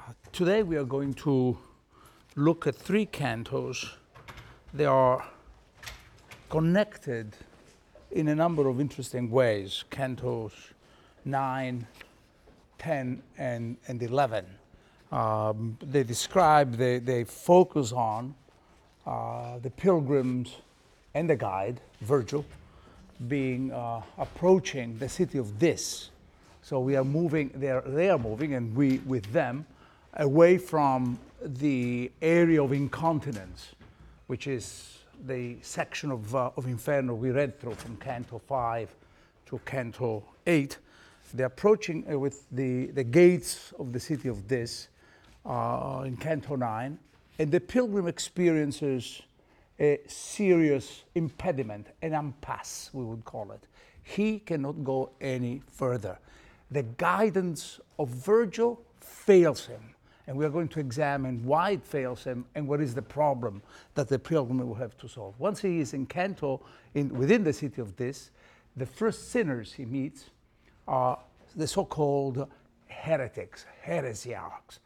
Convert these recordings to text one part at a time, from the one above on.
Today we are going to look at three cantos. They are connected in a number of interesting ways. Cantos 9, 10, and 11. They describe, they focus on the pilgrims and the guide, Virgil, being approaching the city of Dis. So we are moving, they are moving, and we with them, away from the area of incontinence, which is the section of Inferno we read through from Canto 5 to Canto 8. They're approaching with the gates of the city of Dis in Canto 9, and the pilgrim experiences a serious impediment, an impasse, we would call it. He cannot go any further. The guidance of Virgil fails him. And we are going to examine why it fails him and what is the problem that the pilgrim will have to solve. Once he is in Canto, within the city of Dis, the first sinners he meets are the so-called heretics, heresiarchs,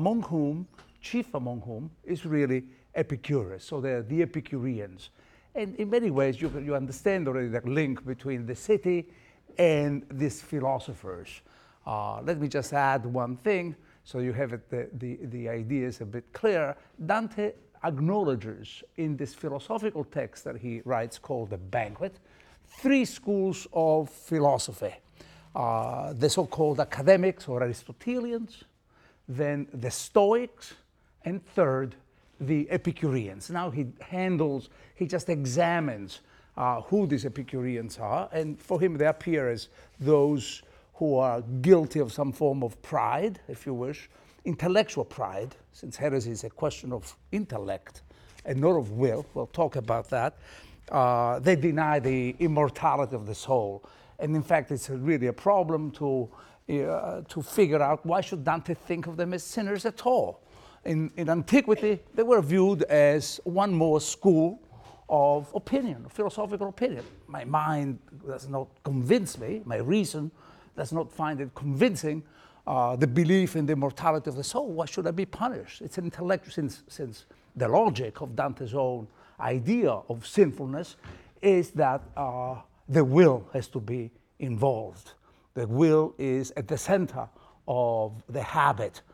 chief among whom is really Epicurus. So they're the Epicureans. And in many ways, you understand already the link between the city and these philosophers. Let me just add one thing. So you have it, the idea is a bit clear. Dante acknowledges in this philosophical text that he writes called The Banquet, three schools of philosophy. The so-called academics or Aristotelians, then the Stoics, and third, the Epicureans. Now he just examines who these Epicureans are, and for him they appear as those who are guilty of some form of pride, if you wish, intellectual pride, since heresy is a question of intellect and not of will. We'll talk about that. They deny the immortality of the soul. And in fact, it's really a problem to figure out why should Dante think of them as sinners at all. In antiquity, they were viewed as one more school of opinion, philosophical opinion. My mind does not convince me, my reason does not find it convincing, the belief in the immortality of the soul. Why should I be punished? It's an intellectual, since the logic of Dante's own idea of sinfulness is that the will has to be involved. The will is at the center of the habit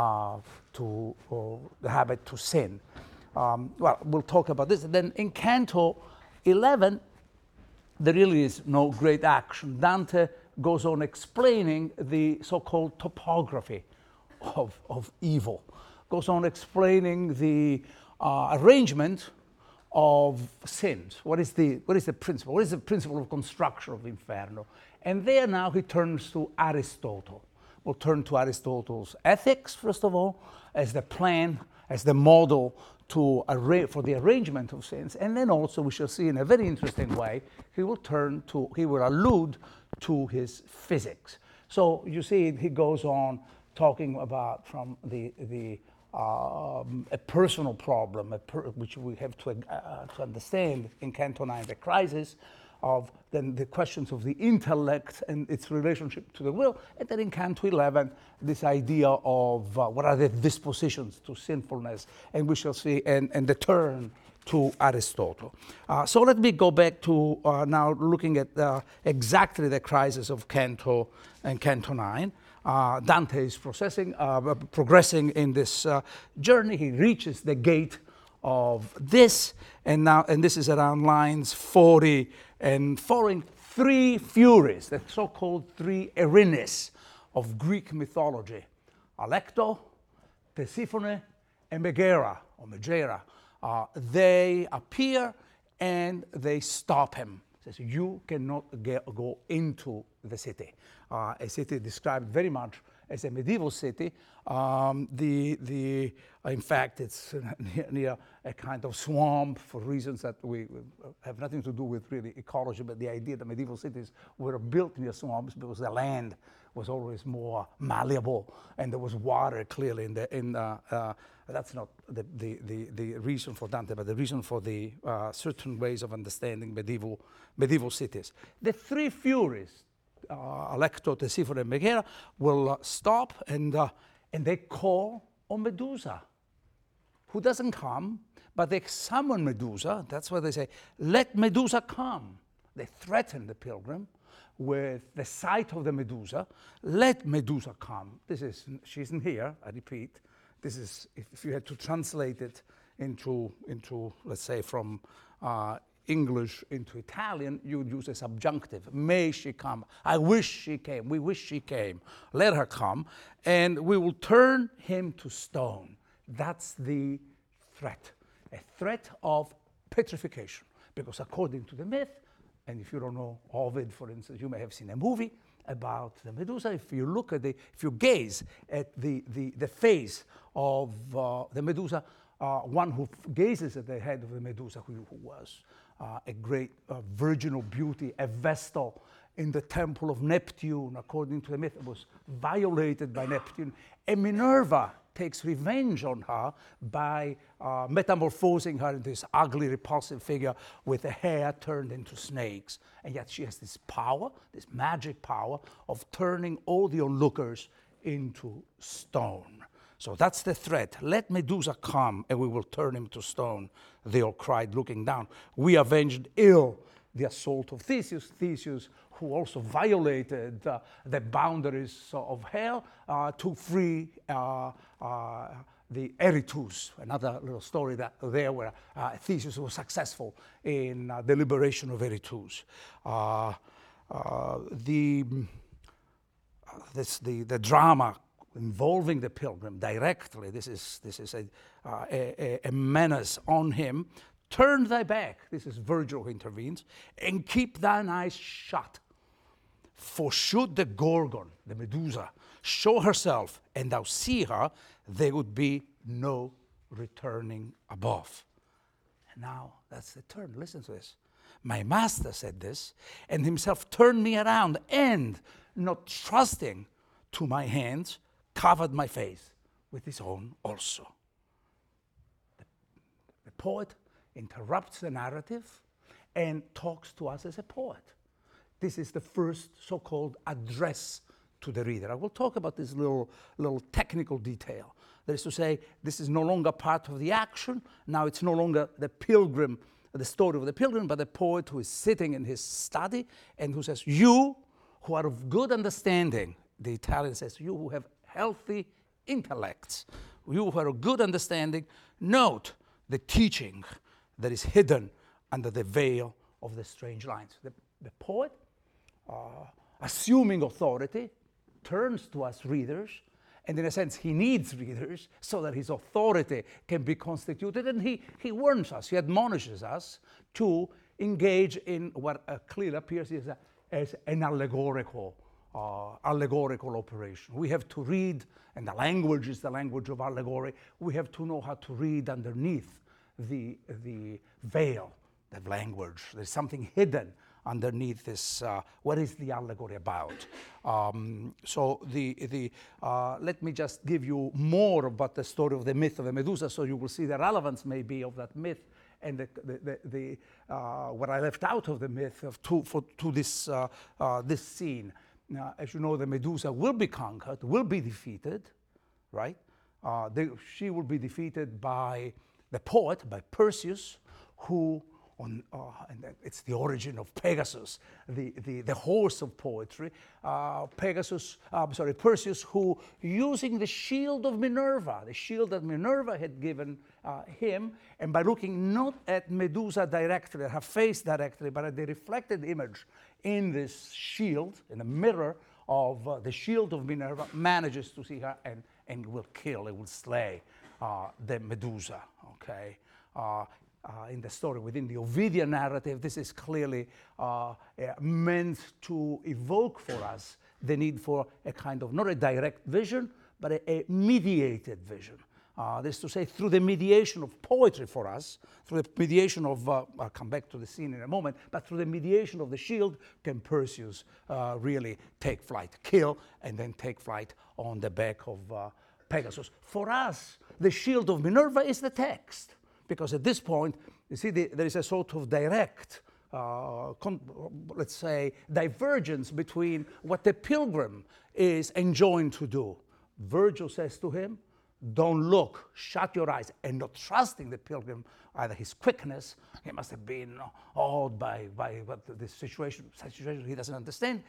to sin. Well, we'll talk about this. And then in Canto 11, there really is no great action. Dante goes on explaining the so-called topography of evil, goes on explaining the arrangement of sins. What is the principle? What is the principle of construction of Inferno? And there now he turns to Aristotle. We'll turn to Aristotle's ethics, first of all, as the plan, as the model for the arrangement of sins. And then also we shall see in a very interesting way, he will allude to his physics. So you see, he goes on talking about from a personal problem, which we have to understand in Canto 9, the crisis of then the questions of the intellect and its relationship to the will, and then in Canto 11, this idea of what are the dispositions to sinfulness, and we shall see, and the turn to Aristotle. So let me go back to now looking at exactly the crisis of Canto and Canto 9. Dante is progressing in this journey. He reaches the gate of this, and this is around lines 40 and following. Three Furies, the so-called three Erinnys of Greek mythology, Alecto, Tisiphone, and Megara, or Megera. They appear and they stop him. Says, you cannot go into the city. A city described very much as a medieval city. In fact, it's near a kind of swamp for reasons that we have nothing to do with really ecology, but the idea that medieval cities were built near swamps because the land was always more malleable and there was water clearly that's not the reason for Dante, but the reason for the certain ways of understanding medieval cities. The three Furies, Alecto, Tisiphone, and Megara, will stop, and And they call on Medusa, who doesn't come, but they summon Medusa. That's why they say, let Medusa come. They threaten the pilgrim with the sight of the Medusa. Let Medusa come. She isn't here, I repeat. This is, if you had to translate it into let's say, from English into Italian, you would use a subjunctive. May she come. I wish she came. We wish she came. Let her come, and we will turn him to stone. That's the threat, a threat of petrification. Because according to the myth, and if you don't know Ovid, for instance, you may have seen a movie about the Medusa. If you gaze at the face of the Medusa, one who gazes at the head of the Medusa, who was a great virginal beauty, a vestal in the temple of Neptune, according to the myth, was violated by Neptune, and Minerva takes revenge on her by metamorphosing her into this ugly, repulsive figure with the hair turned into snakes. And yet she has this power, this magic power of turning all the onlookers into stone. So that's the threat. Let Medusa come and we will turn him to stone, they all cried, looking down. We avenged ill the assault of Theseus. Theseus, who also violated the boundaries of hell to free the Eritus, another little story where Theseus was successful in the liberation of Eritus. The drama involving the pilgrim directly, this is a menace on him. Turn thy back, this is Virgil who intervenes, and keep thine eyes shut. For should the Gorgon, the Medusa, show herself and thou see her, there would be no returning above. And now that's the turn. Listen to this. My master said this, and himself turned me around, and not trusting to my hands, covered my face with his own also. The poet interrupts the narrative and talks to us as a poet. This is the first so-called address to the reader. I will talk about this little technical detail. That is to say, this is no longer part of the action. Now it's no longer the pilgrim, the story of the pilgrim, but the poet who is sitting in his study and who says, you who are of good understanding, the Italian says, you who have healthy intellects, you who are of good understanding, note the teaching that is hidden under the veil of the strange lines. The poet, assuming authority, turns to us readers, and in a sense he needs readers so that his authority can be constituted, and he warns us, he admonishes us to engage in what clearly appears as an allegorical operation. We have to read, and the language is the language of allegory, we have to know how to read underneath the veil of language. There's something hidden underneath this. What is the allegory about? So let me just give you more about the story of the myth of the Medusa, so you will see the relevance maybe of that myth and what I left out of the myth to this scene. Now, as you know, the Medusa will be conquered, will be defeated, right? She will be defeated by the poet, by Perseus, who, and it's the origin of Pegasus, the horse of poetry. Perseus, who, using the shield of Minerva, the shield that Minerva had given him, and by looking not at Medusa directly, at her face directly, but at the reflected image in this shield, in the mirror of the shield of Minerva, manages to see her and will kill, it will slay the Medusa, okay? In the story, within the Ovidian narrative, this is clearly meant to evoke for us the need for a kind of, not a direct vision, but a mediated vision. That is to say, through the mediation of poetry for us, through the mediation of, I'll come back to the scene in a moment, but through the mediation of the shield, can Perseus really take flight, kill, and then take flight on the back of Pegasus. For us, the shield of Minerva is the text, because at this point, you see, there is a sort of direct, let's say, divergence between what the pilgrim is enjoined to do Virgil says to him, don't look, shut your eyes, and not trusting the pilgrim, either his quickness, he must have been awed by what the situation he doesn't understand.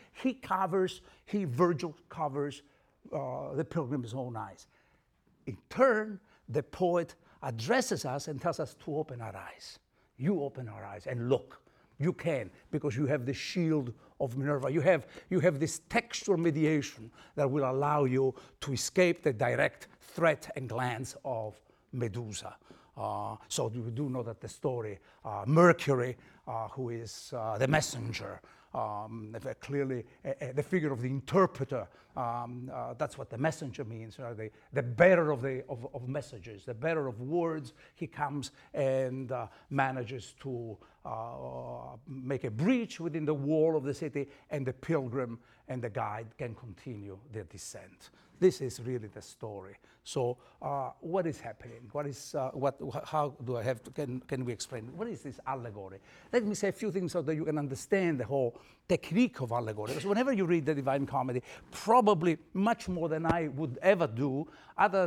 Virgil covers the pilgrim's own eyes. In turn, the poet addresses us and tells us to open our eyes. You open our eyes and look. You can, because you have the shield of Minerva. You have this textual mediation that will allow you to escape the direct threat and glance of Medusa. So you do know that the story, Mercury, who is the messenger, clearly the figure of the interpreter, that's what the messenger means, the bearer of messages, the bearer of words. He comes and manages to make a breach within the wall of the city, and the pilgrim and the guide can continue their descent. This is really the story. So what is happening? How do I have to, can we explain? What is this allegory? Let me say a few things so that you can understand the whole technique of allegory. Because whenever you read the Divine Comedy, probably much more than I would ever do, other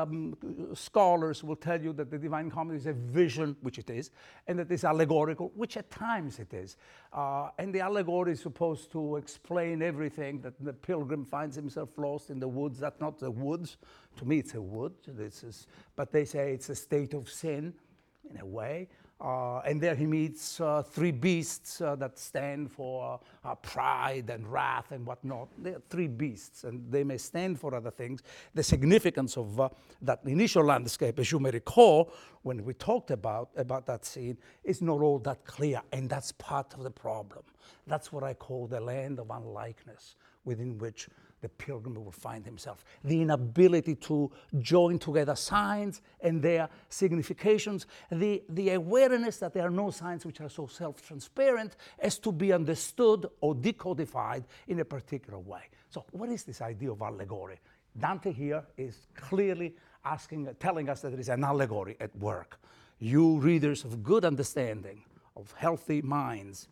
scholars will tell you that the Divine Comedy is a vision, which it is, and that it's allegorical, which at times it is. And the allegory is supposed to explain everything, that the pilgrim finds himself lost in the woods. That's not the woods. To me, it's a wood. But they say it's a state of sin, in a way. And there he meets three beasts that stand for pride and wrath and whatnot. They are three beasts, and they may stand for other things. The significance of that initial landscape, as you may recall, when we talked about that scene, is not all that clear, and that's part of the problem. That's what I call the land of unlikeness, within which the pilgrim will find himself. The inability to join together signs and their significations, the awareness that there are no signs which are so self-transparent as to be understood or decodified in a particular way. So what is this idea of allegory? Dante here is clearly telling us that there is an allegory at work. You readers of good understanding, of healthy minds,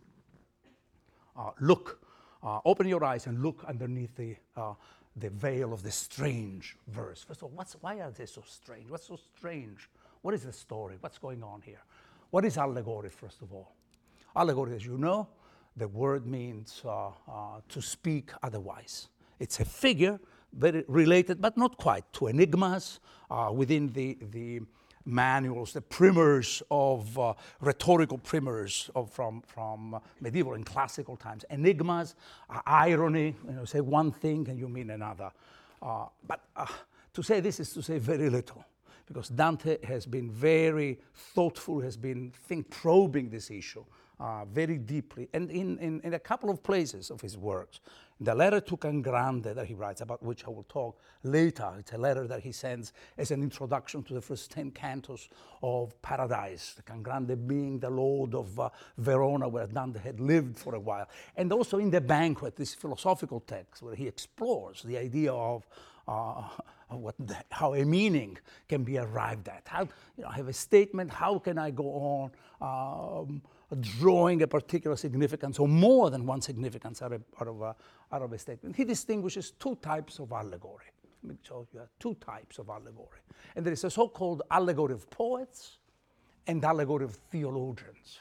open your eyes and look underneath the veil of the strange verse. First of all, why are they so strange? What's so strange? What is the story? What's going on here? What is allegory, first of all? Allegory, as you know, the word means to speak otherwise. It's a figure very related, but not quite, to enigmas within the manuals, the primers of rhetorical primers from medieval and classical times. Enigmas, irony, say one thing and you mean another. But to say this is to say very little, because Dante has been very thoughtful, has been probing this issue very deeply, and in a couple of places of his works. In the letter to Cangrande that he writes, about which I will talk later, it's a letter that he sends as an introduction to the first 10 cantos of Paradise, the Cangrande being the lord of Verona, where Dante had lived for a while. And also in The Banquet, this philosophical text, where he explores the idea of how a meaning can be arrived at. How, I have a statement, how can I go on drawing a particular significance, or more than one significance out of a statement? He distinguishes two types of allegory. Let me show you two types of allegory. And there is a so-called allegory of poets and allegory of theologians.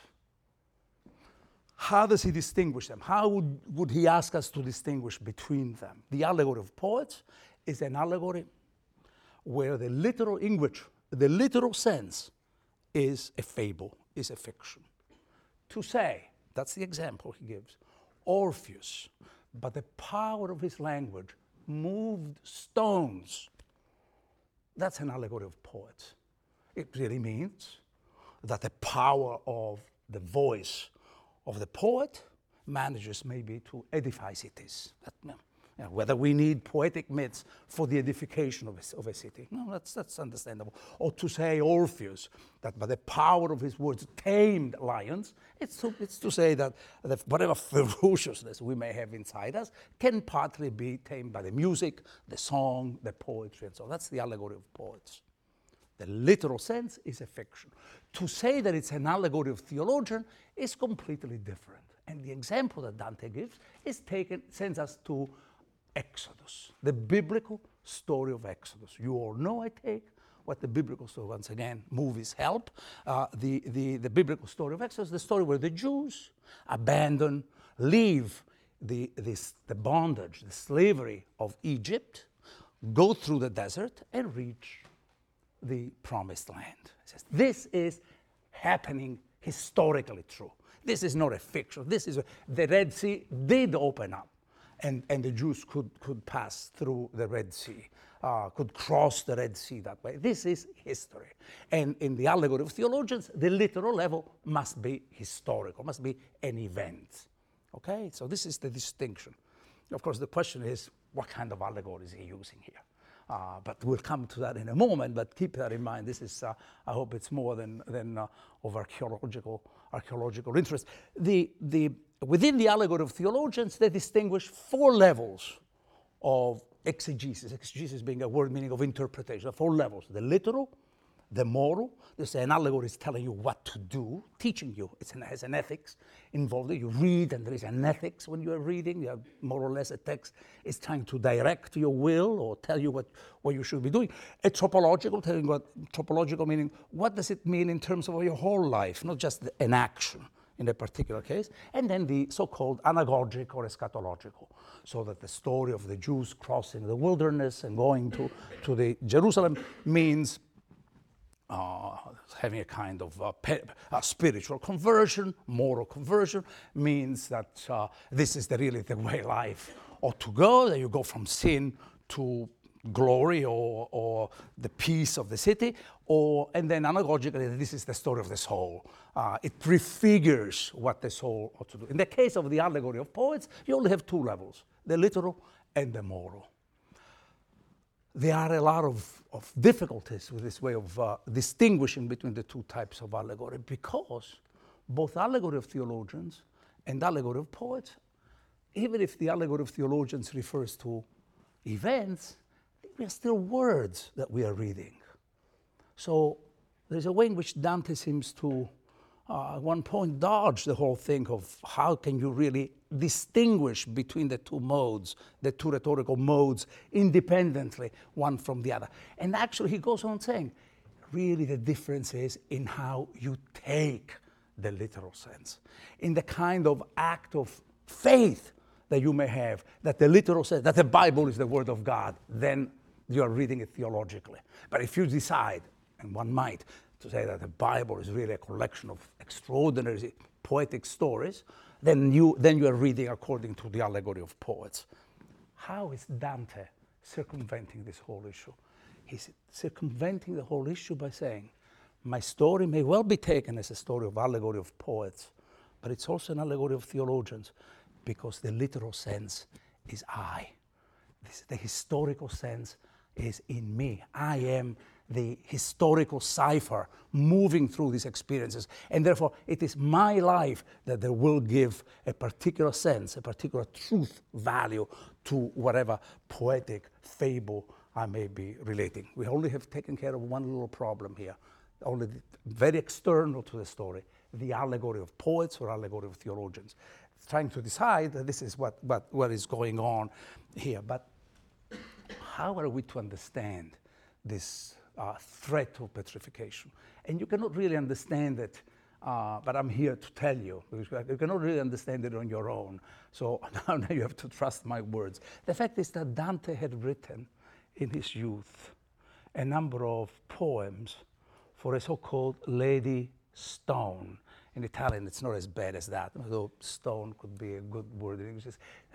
How does he distinguish them? How would he ask us to distinguish between them? The allegory of poets is an allegory where the literal English, the literal sense, is a fable, is a fiction. To say, that's the example he gives, Orpheus, but the power of his language moved stones. That's an allegory of poets. It really means that the power of the voice of the poet manages maybe to edify cities. Whether we need poetic myths for the edification of a city. No, that's understandable. Or to say Orpheus, that by the power of his words tamed lions, it's to say that whatever ferociousness we may have inside us can partly be tamed by the music, the song, the poetry, and so on. That's the allegory of poets. The literal sense is a fiction. To say that it's an allegory of theologian is completely different. And the example that Dante gives sends us to Exodus, the biblical story of Exodus. You all know, I take, what the biblical story, once again, movies help. The biblical story of Exodus, the story where the Jews abandon, leave the bondage, the slavery of Egypt, go through the desert and reach the promised land. It says, this is happening historically true. This is not a fiction. The Red Sea did open up, and the Jews could pass through the Red Sea, could cross the Red Sea that way. This is history. And in the allegory of theologians, the literal level must be historical, must be an event. Okay, so this is the distinction. Of course, the question is, what kind of allegory is he using here? But we'll come to that in a moment, but keep that in mind. This is, I hope it's more than of archaeological interest. Within the allegory of theologians, they distinguish 4 levels of exegesis. Exegesis being a word meaning of interpretation. 4 levels: the literal, the moral. There's an allegory is telling you what to do, teaching you. It has an ethics involved. You read, and there is an ethics when you are reading. You have more or less a text is trying to direct your will or tell you what you should be doing. A topological, telling what topological meaning. What does it mean in terms of your whole life, not just an action in a particular case? And then the so-called anagogic or eschatological, so that the story of the Jews crossing the wilderness and going to the Jerusalem means having a kind of spiritual conversion. Moral conversion means that this is really the way life ought to go, that you go from sin to glory or the peace of the city, and then anagogically, this is the story of the soul. It prefigures what the soul ought to do. In the case of the allegory of poets, you only have 2 levels, the literal and the moral. There are a lot of difficulties with this way of distinguishing between the 2 types of allegory, because both allegory of theologians and allegory of poets, even if the allegory of theologians refers to events, they are still words that we are reading. So there's a way in which Dante seems to, at one point, dodge the whole thing of how can you really distinguish between the 2 modes, the 2 rhetorical modes, independently, one from the other. And actually, he goes on saying, really the difference is in how you take the literal sense, in the kind of act of faith that you may have, that the literal sense, that the Bible is the Word of God, then you are reading it theologically. But if you decide, and one might, to say that the Bible is really a collection of extraordinary poetic stories, then you are reading according to the allegory of poets. How is Dante circumventing this whole issue? He's circumventing the whole issue by saying, my story may well be taken as a story of allegory of poets, but it's also an allegory of theologians, because the literal sense is I. The historical sense is in me. I am the historical cipher moving through these experiences. And therefore, it is my life that will give a particular sense, a particular truth value to whatever poetic fable I may be relating. We only have taken care of one little problem here, only very external to the story, the allegory of poets or allegory of theologians. Trying to decide that this is what is going on here. But how are we to understand this threat of petrification? And you cannot really understand it, but I'm here to tell you, because you cannot really understand it on your own. So now you have to trust my words. The fact is that Dante had written in his youth a number of poems for a so-called Lady Stone. In Italian, it's not as bad as that, although stone could be a good word in English.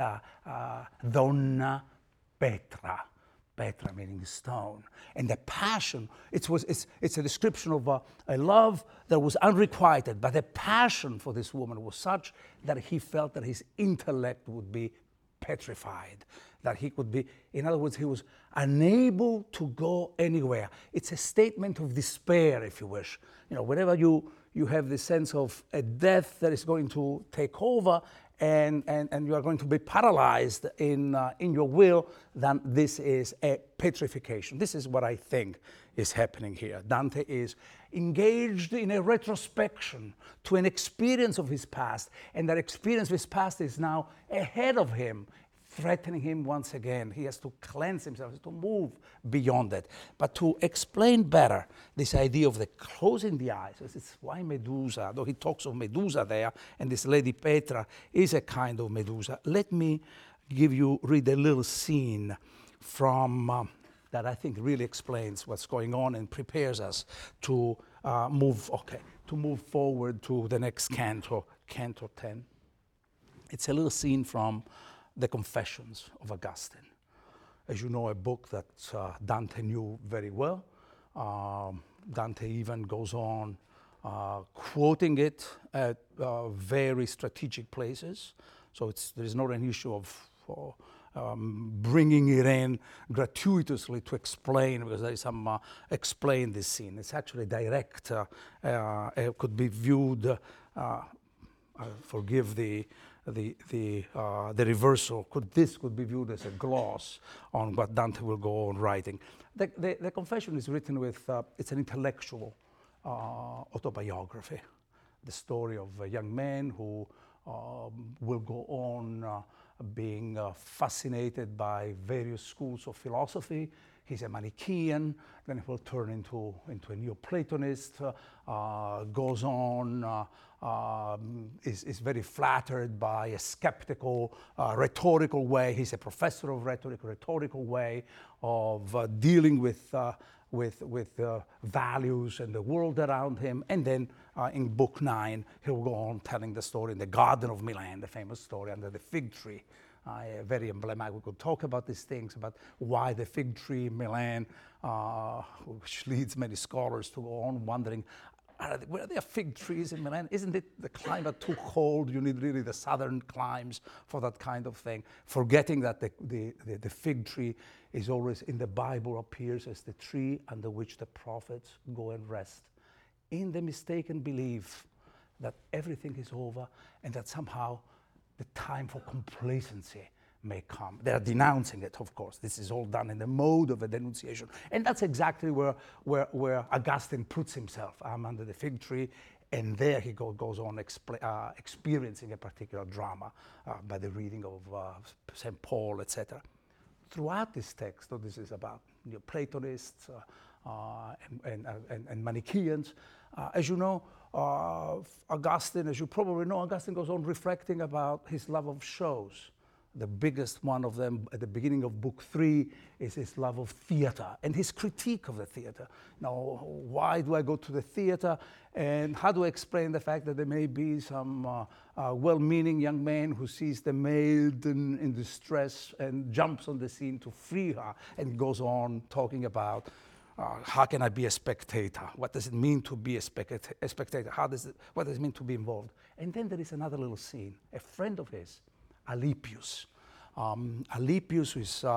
Donna Petra. Petra meaning stone. And the passion, it's a description of a love that was unrequited, but the passion for this woman was such that he felt that his intellect would be petrified, that he could be, in other words, he was unable to go anywhere. It's a statement of despair, if you wish. You know, whenever you have the sense of a death that is going to take over, and you are going to be paralyzed in your will, then this is a petrification. This is what I think is happening here. Dante is engaged in a retrospection to an experience of his past, and that experience of his past is now ahead of him, threatening him once again. He has to cleanse himself, he has to move beyond it. But to explain better this idea of the closing the eyes, it's why Medusa, though he talks of Medusa there, and this Lady Petra is a kind of Medusa. Let me read a little scene from that I think really explains what's going on and prepares us to move forward to the next canto, Canto 10. It's a little scene from the Confessions of Augustine. As you know, a book that Dante knew very well. Dante even goes on quoting it at very strategic places. So there is not an issue of bringing it in gratuitously to explain, because there is some explain this scene. It's actually direct. It could be viewed. Forgive the reversal. This could be viewed as a gloss on what Dante will go on writing. The Confession is written with. It's an intellectual autobiography. The story of a young man who will go on being fascinated by various schools of philosophy. He's a Manichaean, then he will turn into a Neoplatonist, goes on, is very flattered by a skeptical, rhetorical way. He's a professor of rhetorical way of dealing with values and the world around him. And then in book 9, he'll go on telling the story in the Garden of Milan, the famous story under the fig tree. Very emblematic. We could talk about these things, about why the fig tree in Milan, which leads many scholars to go on wondering, were there fig trees in Milan? Isn't it the climate too cold? You need really the southern climes for that kind of thing. Forgetting that the fig tree is always in the Bible appears as the tree under which the prophets go and rest, in the mistaken belief that everything is over and that somehow the time for complacency may come. They are denouncing it, of course. This is all done in the mode of a denunciation. And that's exactly where Augustine puts himself. I'm under the fig tree, and there he goes on experiencing a particular drama by the reading of St. Paul, etc. Throughout this text, so this is about Neoplatonists and Manichaeans, as you know, Augustine, as you probably know, Augustine goes on reflecting about his love of shows. The biggest one of them at the beginning of book 3 is his love of theater and his critique of the theater. Now, why do I go to the theater? And how do I explain the fact that there may be some well-meaning young man who sees the maid in distress and jumps on the scene to free her and goes on talking about how can I be a spectator? What does it mean to be a spectator? What does it mean to be involved? And then there is another little scene. A friend of his, Alypius. Alypius is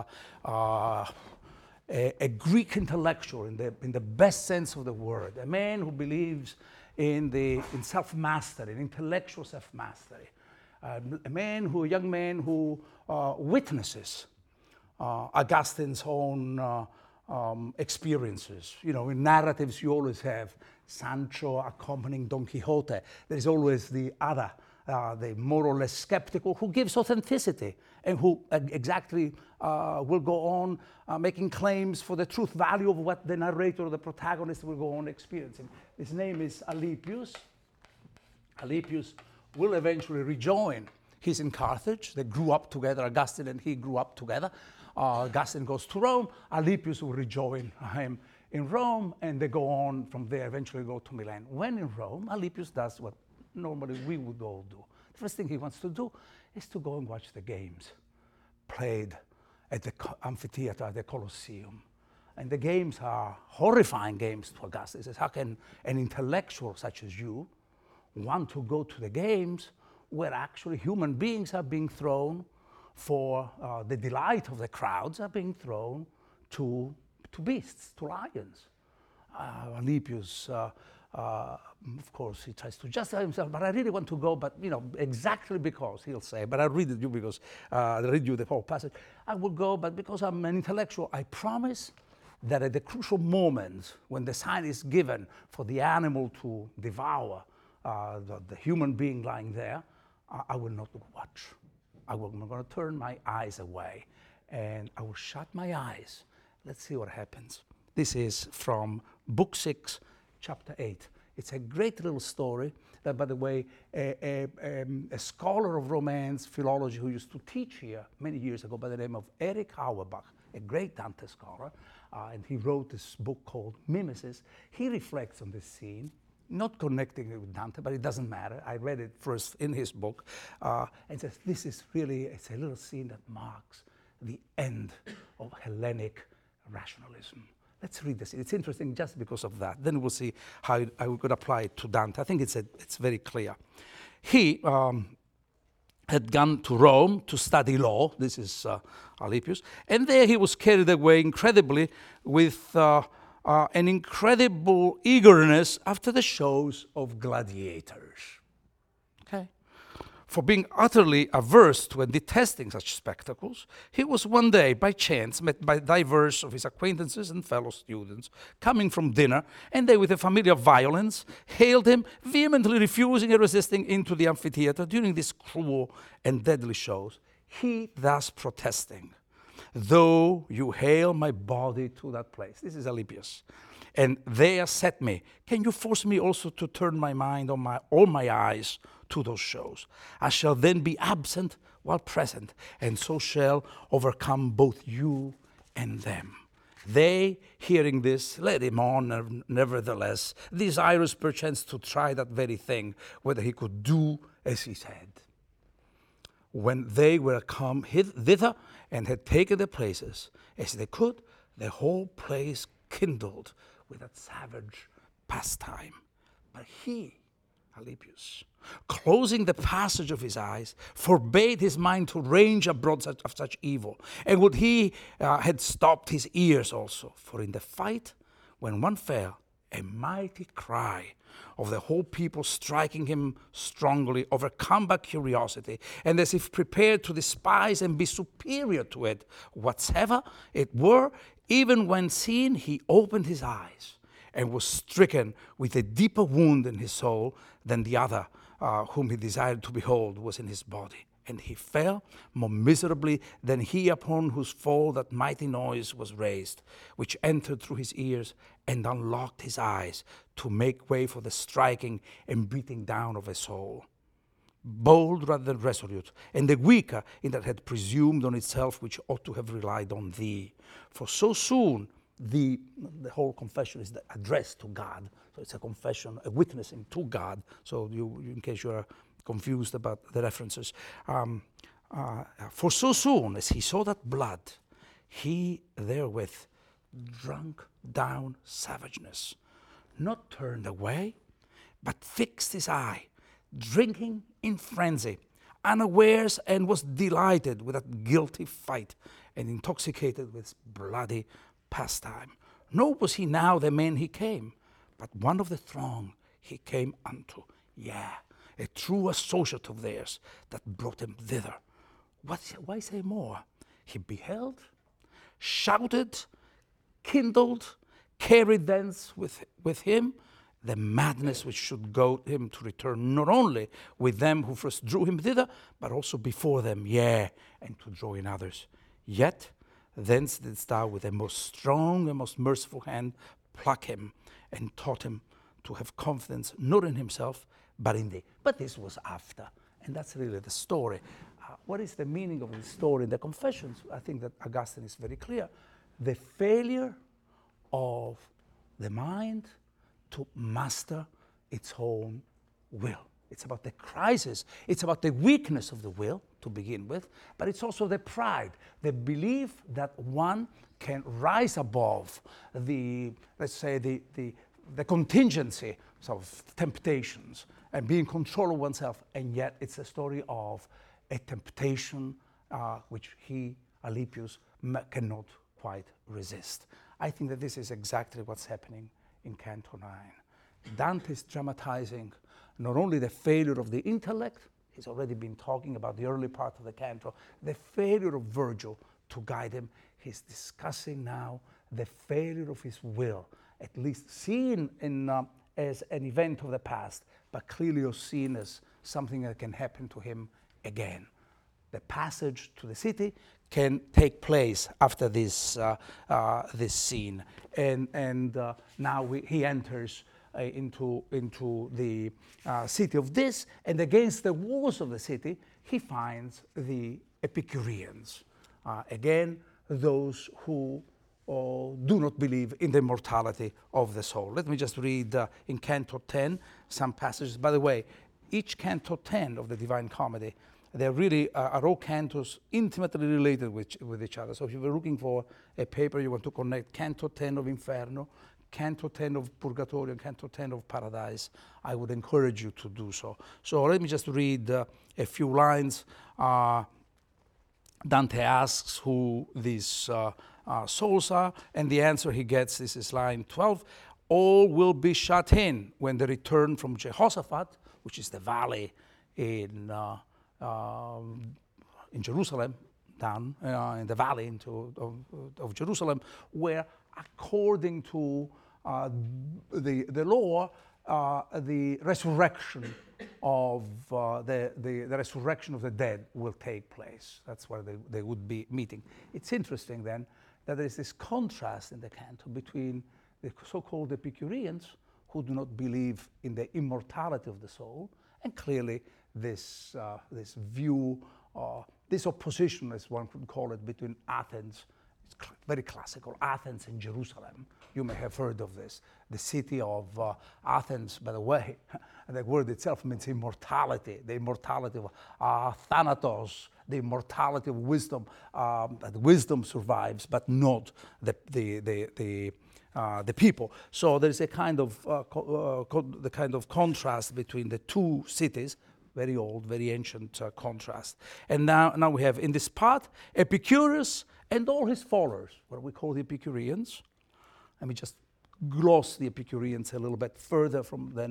a Greek intellectual in the best sense of the word, a man who believes in self-mastery, in intellectual self-mastery, a young man who witnesses Augustine's own experiences. You know, in narratives you always have Sancho accompanying Don Quixote. There's always the other, the more or less skeptical, who gives authenticity and who exactly will go on making claims for the truth value of what the narrator or the protagonist will go on experiencing. His name is Alypius. Alypius will eventually rejoin. He's in Carthage. They grew up together. Augustine and he grew up together. Augustine goes to Rome. Alypius will rejoin him in Rome, and they go on from there, eventually go to Milan. When in Rome, Alypius does what normally we would all do. The first thing he wants to do is to go and watch the games played at the amphitheater, at the Colosseum. And the games are horrifying games to Augustine. He says, how can an intellectual such as you want to go to the games where actually human beings are being thrown for the delight of the crowds, are being thrown to beasts, to lions? Alypius, of course, he tries to justify himself, but I really want to go, but exactly because, he'll say, but I'll read it you because I'll read you the whole passage. I will go, but because I'm an intellectual, I promise that at the crucial moment when the sign is given for the animal to devour the human being lying there, I will not watch. I'm going to turn my eyes away, and I will shut my eyes. Let's see what happens. This is from Book 6, Chapter 8. It's a great little story that, by the way, a scholar of Romance philology who used to teach here many years ago by the name of Erich Auerbach, a great Dante scholar, and he wrote this book called Mimesis. He reflects on this scene, not connecting it with Dante, but it doesn't matter. I read it first in his book, and says this is really, it's a little scene that marks the end of Hellenic rationalism. Let's read this. It's interesting just because of that. Then we'll see how we could apply it to Dante. I think it's very clear. He had gone to Rome to study law. This is Alypius. And there he was carried away incredibly with an incredible eagerness after the shows of gladiators. Okay? For being utterly averse to and detesting such spectacles, he was one day, by chance, met by divers of his acquaintances and fellow students, coming from dinner, and they, with a familiar violence, hailed him, vehemently refusing and resisting into the amphitheater during these cruel and deadly shows. He thus protesting, though you hail my body to that place. This is Alypius. And there set me, can you force me also to turn my mind on all my eyes to those shows? I shall then be absent while present, and so shall overcome both you and them. They, hearing this, led him on, nevertheless, desirous perchance to try that very thing, whether he could do as he said. When they were come thither and had taken their places, as they could, the whole place kindled with that savage pastime. But he, Alypius, closing the passage of his eyes, forbade his mind to range abroad of such evil, and would he had stopped his ears also. For in the fight, when one fell, a mighty cry of the whole people striking him strongly, overcome by curiosity, and as if prepared to despise and be superior to it, whatsoever it were, even when seen, he opened his eyes and was stricken with a deeper wound in his soul than the other whom he desired to behold was in his body. And he fell more miserably than he upon whose fall that mighty noise was raised, which entered through his ears and unlocked his eyes to make way for the striking and beating down of a soul. Bold rather than resolute, and the weaker in that had presumed on itself which ought to have relied on thee. For so soon the whole confession is addressed to God. So it's a confession, a witnessing to God. So you in case you are confused about the references. For so soon as he saw that blood, he therewith drunk down savageness, not turned away, but fixed his eye, drinking in frenzy, unawares, and was delighted with that guilty fight, and intoxicated with bloody pastime. Nor was he now the man he came, but one of the throng he came unto, a true associate of theirs that brought him thither. Why say more? He beheld, shouted, kindled, carried thence with him the madness which should goad him to return not only with them who first drew him thither, but also before them, and to draw in others. Yet thence didst thou with a most strong and most merciful hand pluck him, and taught him to have confidence not in himself, but in thee. But this was after, and that's really the story. What is the meaning of the story in the Confessions? I think that Augustine is very clear. The failure of the mind to master its own will. It's about the crisis. It's about the weakness of the will, to begin with, but it's also the pride, the belief that one can rise above the, let's say, the contingency of temptations and be in control of oneself. And yet it's a story of a temptation which he, Alypius, cannot quite resist. I think that this is exactly what's happening in Canto 9. Dante is dramatizing not only the failure of the intellect, he's already been talking about the early part of the canto, the failure of Virgil to guide him. He's discussing now the failure of his will, at least seen as an event of the past, but clearly seen as something that can happen to him again. the passage to the city can take place after this this scene, and now he enters into the city of Dis, and against the walls of the city he finds the Epicureans, again those who do not believe in the immortality of the soul. Let me just read in Canto 10 some passages. By the way, each Canto 10 of the Divine Comedy, they really are all cantos intimately related with each other. So if you were looking for a paper, you want to connect Canto 10 of Inferno, Canto 10 of Purgatorio, and Canto 10 of Paradise, I would encourage you to do so. So let me just read a few lines. Dante asks who these souls are, and the answer he gets, this is line 12, all will be shut in when they return from Jehoshaphat, which is the valley in Jerusalem, down in the valley of Jerusalem, where according to the law, the resurrection of the resurrection of the dead will take place. That's where they would be meeting. It's interesting then that there is this contrast in the canto between the so-called Epicureans, who do not believe in the immortality of the soul, and clearly this view, this opposition, as one could call it, between Athens, it's very classical, Athens and Jerusalem. You may have heard of this. The city of Athens, by the way, the word itself means immortality, the immortality of Thanatos, the immortality of wisdom. That wisdom survives, but not the people. So there is a kind of the kind of contrast between the two cities, very old, very ancient contrast. And now we have in this part Epicurus and all his followers, what we call the Epicureans. Let me just gloss the Epicureans a little bit further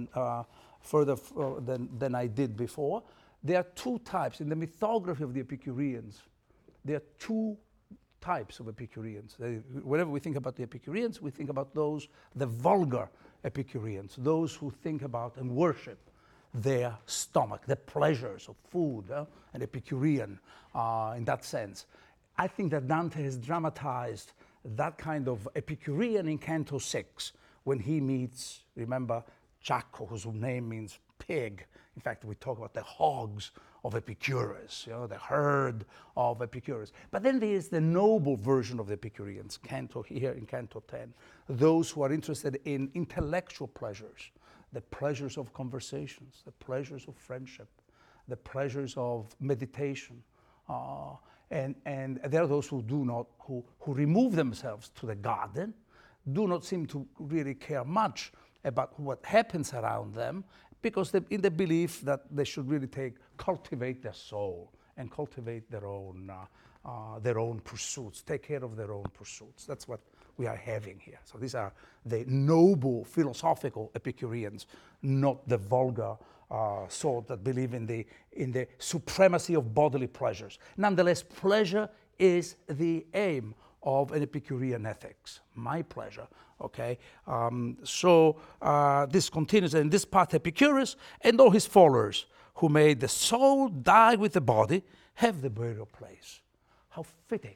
than I did before. There are two types in the mythography of the Epicureans. There are two types of Epicureans. Whenever we think about the Epicureans, we think about those, the vulgar Epicureans, those who think about and worship their stomach, the pleasures of food, an Epicurean in that sense. I think that Dante has dramatized that kind of Epicurean in Canto 6 when he meets, remember, Jacko, whose name means pig. In fact, we talk about the hogs of Epicurus, the herd of Epicurus. But then there is the noble version of the Epicureans, here in Canto 10, those who are interested in intellectual pleasures, the pleasures of conversations, the pleasures of friendship, the pleasures of meditation. And there are those who do not, who remove themselves to the garden, do not seem to really care much about what happens around them, because in the belief that they should really cultivate their soul and cultivate their own pursuits, take care of their own pursuits. That's what we are having here. So these are the noble philosophical Epicureans, not the vulgar sort that believe in the supremacy of bodily pleasures. Nonetheless, pleasure is the aim of an Epicurean ethics, my pleasure, okay? So this continues, and in this part Epicurus and all his followers, who made the soul die with the body, have the burial place. How fitting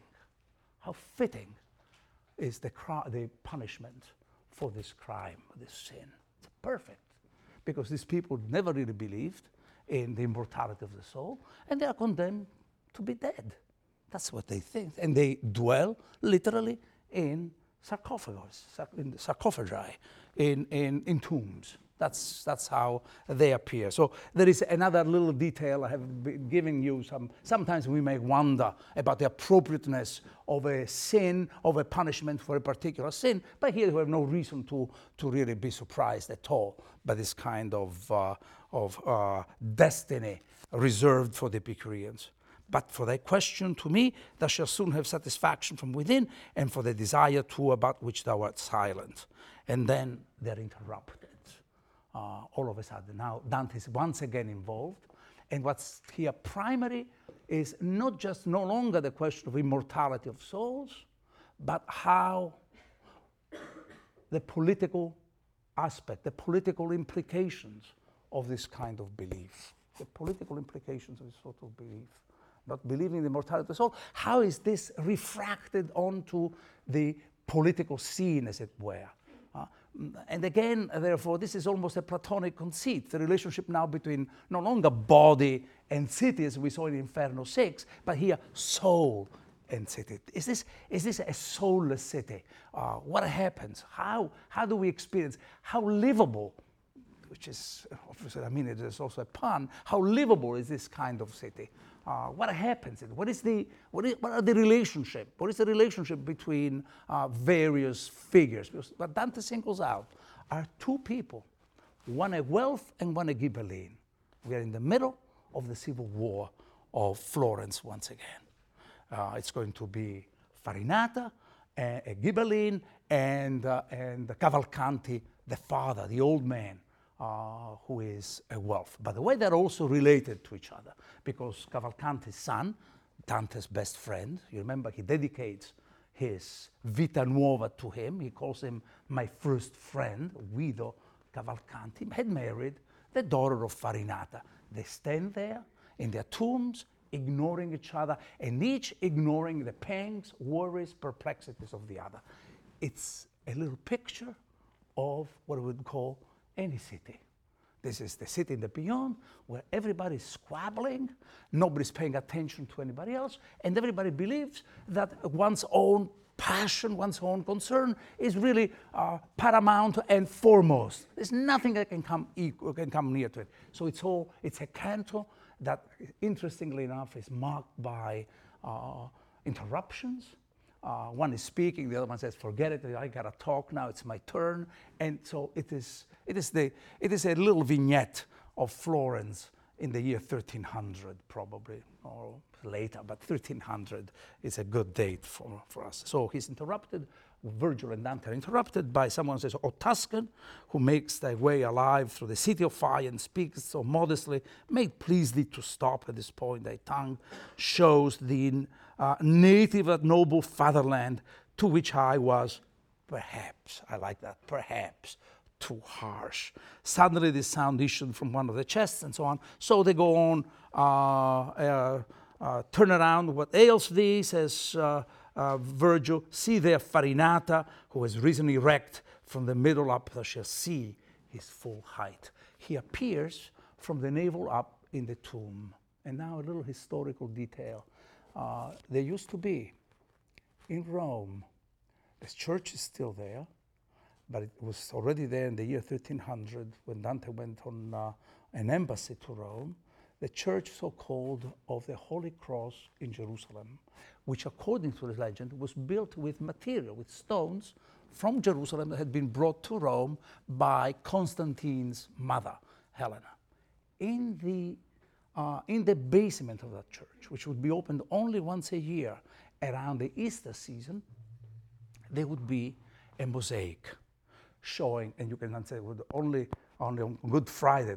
is the punishment for this crime, this sin. It's perfect, because these people never really believed in the immortality of the soul, and they are condemned to be dead. That's what they think. And they dwell literally in sarcophagi, in tombs. That's how they appear. So there is another little detail I have been giving you. Sometimes we may wonder about the appropriateness of a sin, of a punishment for a particular sin, but here we have no reason to really be surprised at all by this kind of destiny reserved for the Epicureans. But for thy question to me, thou shalt soon have satisfaction from within, and for the desire too about which thou art silent. And then they're interrupted. All of a sudden, now Dante is once again involved, and what's here primary is no longer the question of immortality of souls, but how the political aspect, the political implications of this kind of belief, the political implications of this sort of belief not believing in the mortality of the soul, how is this refracted onto the political scene, as it were? And again, therefore, this is almost a Platonic conceit, the relationship now between no longer body and city, as we saw in Inferno 6, but here soul and city. Is this a soulless city? What happens? How do we experience? How livable, which is, obviously, I mean, it is also a pun, how livable is this kind of city? What happens? What are the relationship? What is the relationship between various figures? Because what Dante singles out are two people, one a Guelph and one a Ghibelline. We are in the middle of the civil war of Florence once again. It's going to be Farinata, a Ghibelline, and Cavalcanti, the father, the old man, who is a Guelph. By the way, they're also related to each other because Cavalcanti's son, Dante's best friend, you remember he dedicates his Vita Nuova to him. He calls him my first friend. Guido Cavalcanti had married the daughter of Farinata. They stand there in their tombs, ignoring each other, and each ignoring the pangs, worries, perplexities of the other. It's a little picture of what we would call any city. This is the city in the beyond where everybody's squabbling, nobody's paying attention to anybody else, and everybody believes that one's own passion, one's own concern is really paramount and foremost. There's nothing that can come near to it. So it's a canto that, interestingly enough, is marked by interruptions. One is speaking, the other one says, "Forget it, I gotta talk now, it's my turn." And so it is a little vignette of Florence in the year 1300, probably, or later, but 1300 is a good date for us. So he's interrupted, Virgil and Dante are interrupted by someone who says, "O Tuscan, who makes thy way alive through the city of fire and speaks so modestly, may it please thee to stop at this point. Thy tongue shows the native and noble fatherland to which I was perhaps," I like that, perhaps, "too harsh." Suddenly this sound issued from one of the chests and so on. So they go on, turn around, "What ails thee," says Virgil, "see there Farinata, who has risen erect from the middle up, thou shalt see his full height." He appears from the navel up in the tomb. And now a little historical detail. There used to be in Rome, the church is still there, but it was already there in the year 1300 when Dante went on an embassy to Rome, the church so-called of the Holy Cross in Jerusalem, which according to the legend was built with material, with stones from Jerusalem that had been brought to Rome by Constantine's mother, Helena. In the basement of that church, which would be opened only once a year around the Easter season, there would be a mosaic showing, and you can say only on Good Friday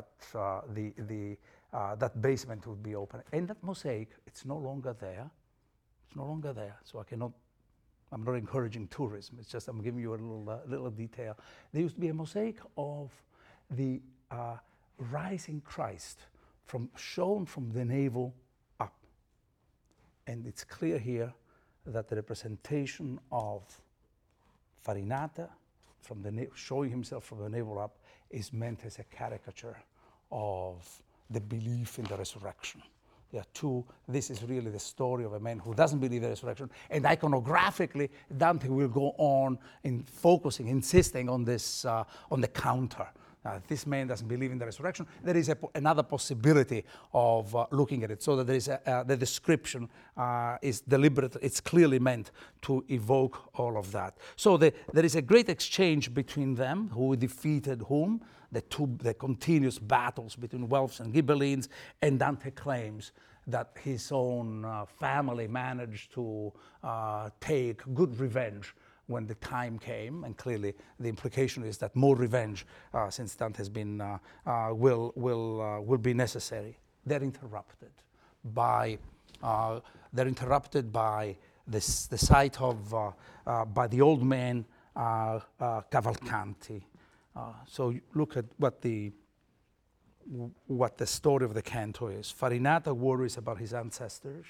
that basement would be open. And that mosaic, it's no longer there. It's no longer there. So I'm not encouraging tourism. It's just I'm giving you a little detail. There used to be a mosaic of the rising Christ shown from the navel up. And it's clear here that the representation of Farinata showing himself from the navel up is meant as a caricature of the belief in the resurrection. There are two. This is really the story of a man who doesn't believe in the resurrection. And iconographically, Dante will go on in focusing, insisting on this, on the counter. This man doesn't believe in the resurrection. There is another possibility of looking at it, so that there is the description is deliberate. It's clearly meant to evoke all of that. So there is a great exchange between them, who defeated whom, the continuous battles between Guelphs and Ghibellines, and Dante claims that his own family managed to take good revenge when the time came, and clearly the implication is that more revenge, since Dante has been, will be necessary. They're interrupted by the sight of by the old man Cavalcanti. So you look at what the what the story of the canto is. Farinata worries about his ancestors.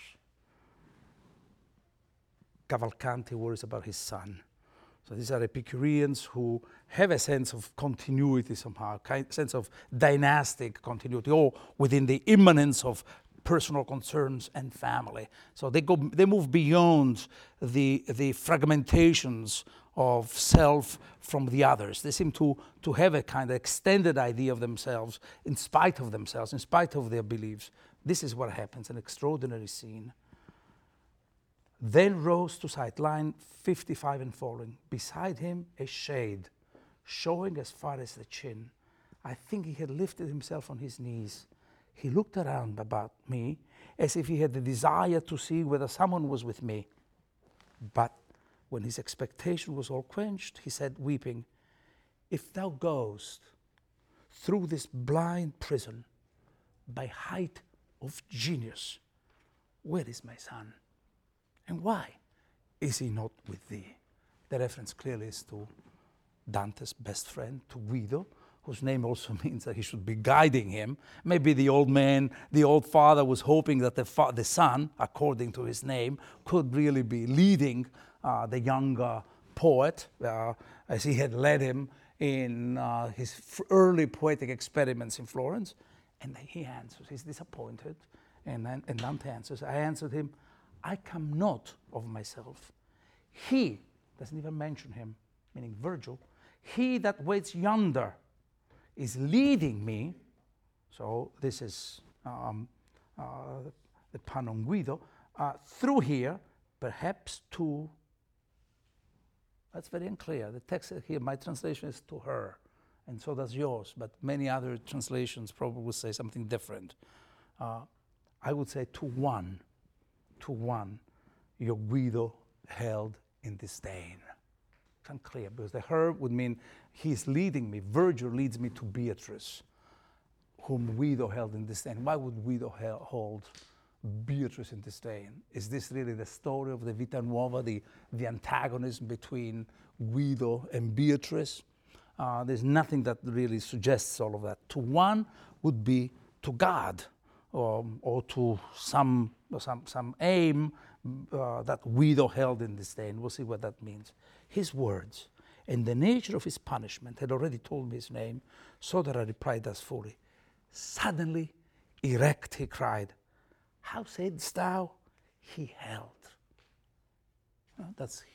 Cavalcanti worries about his son. So these are Epicureans who have a sense of continuity somehow, sense of dynastic continuity, or within the immanence of personal concerns and family. So they move beyond the fragmentations of self from the others. They seem to have a kind of extended idea of themselves in spite of themselves, in spite of their beliefs. This is what happens, an extraordinary scene. Then rose to sight, line 55 and following. Beside him a shade, showing as far as the chin. I think he had lifted himself on his knees. He looked around about me as if he had the desire to see whether someone was with me. But when his expectation was all quenched, he said, weeping, if thou goest through this blind prison by height of genius, where is my son? And why is he not with thee? The reference clearly is to Dante's best friend, to Guido, whose name also means that he should be guiding him. Maybe the old man, the old father was hoping that the son, according to his name, could really be leading the younger poet, as he had led him in his early poetic experiments in Florence. And he answers, he's disappointed. And Dante answers, I answered him, I come not of myself. He, doesn't even mention him, meaning Virgil, he that waits yonder is leading me. So this is the pun on Guido, through here, perhaps to, that's very unclear. The text here, my translation is to her, and so does yours, but many other translations probably will say something different. I would say to one, your Guido held in disdain. It's unclear, because the her would mean he's leading me. Virgil leads me to Beatrice, whom Guido held in disdain. Why would Guido hold Beatrice in disdain? Is this really the story of the Vita Nuova, the antagonism between Guido and Beatrice? There's nothing that really suggests all of that. To one would be to God, or to some aim that Guido held in disdain. We'll see what that means. His words and the nature of his punishment had already told me his name, so that I replied thus fully. Suddenly, erect, he cried, how saidst thou? He held. That's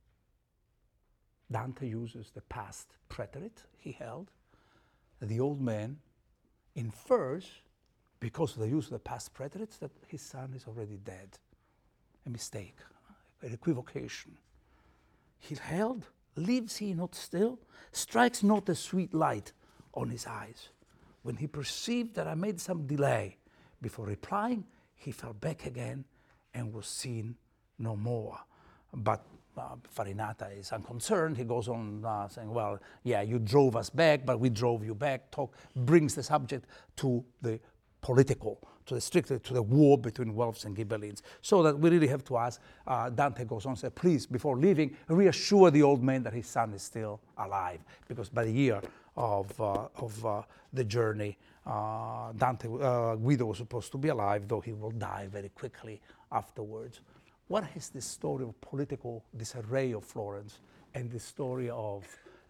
Dante uses the past preterite, he held. The old man infers, because of the use of the past preterites, that his son is already dead. A mistake, an equivocation. He held, lives he not still? Strikes not the sweet light on his eyes. When he perceived that I made some delay before replying, he fell back again and was seen no more. But Farinata is unconcerned. He goes on saying, well, yeah, you drove us back, but we drove you back. Brings the subject to the political, strictly to the war between Welfs and Ghibellines. So that we really have to ask, Dante goes on and says, please, before leaving, reassure the old man that his son is still alive. Because by the year of the journey, Guido was supposed to be alive, though he will die very quickly afterwards. What is this story of political disarray of Florence and the story of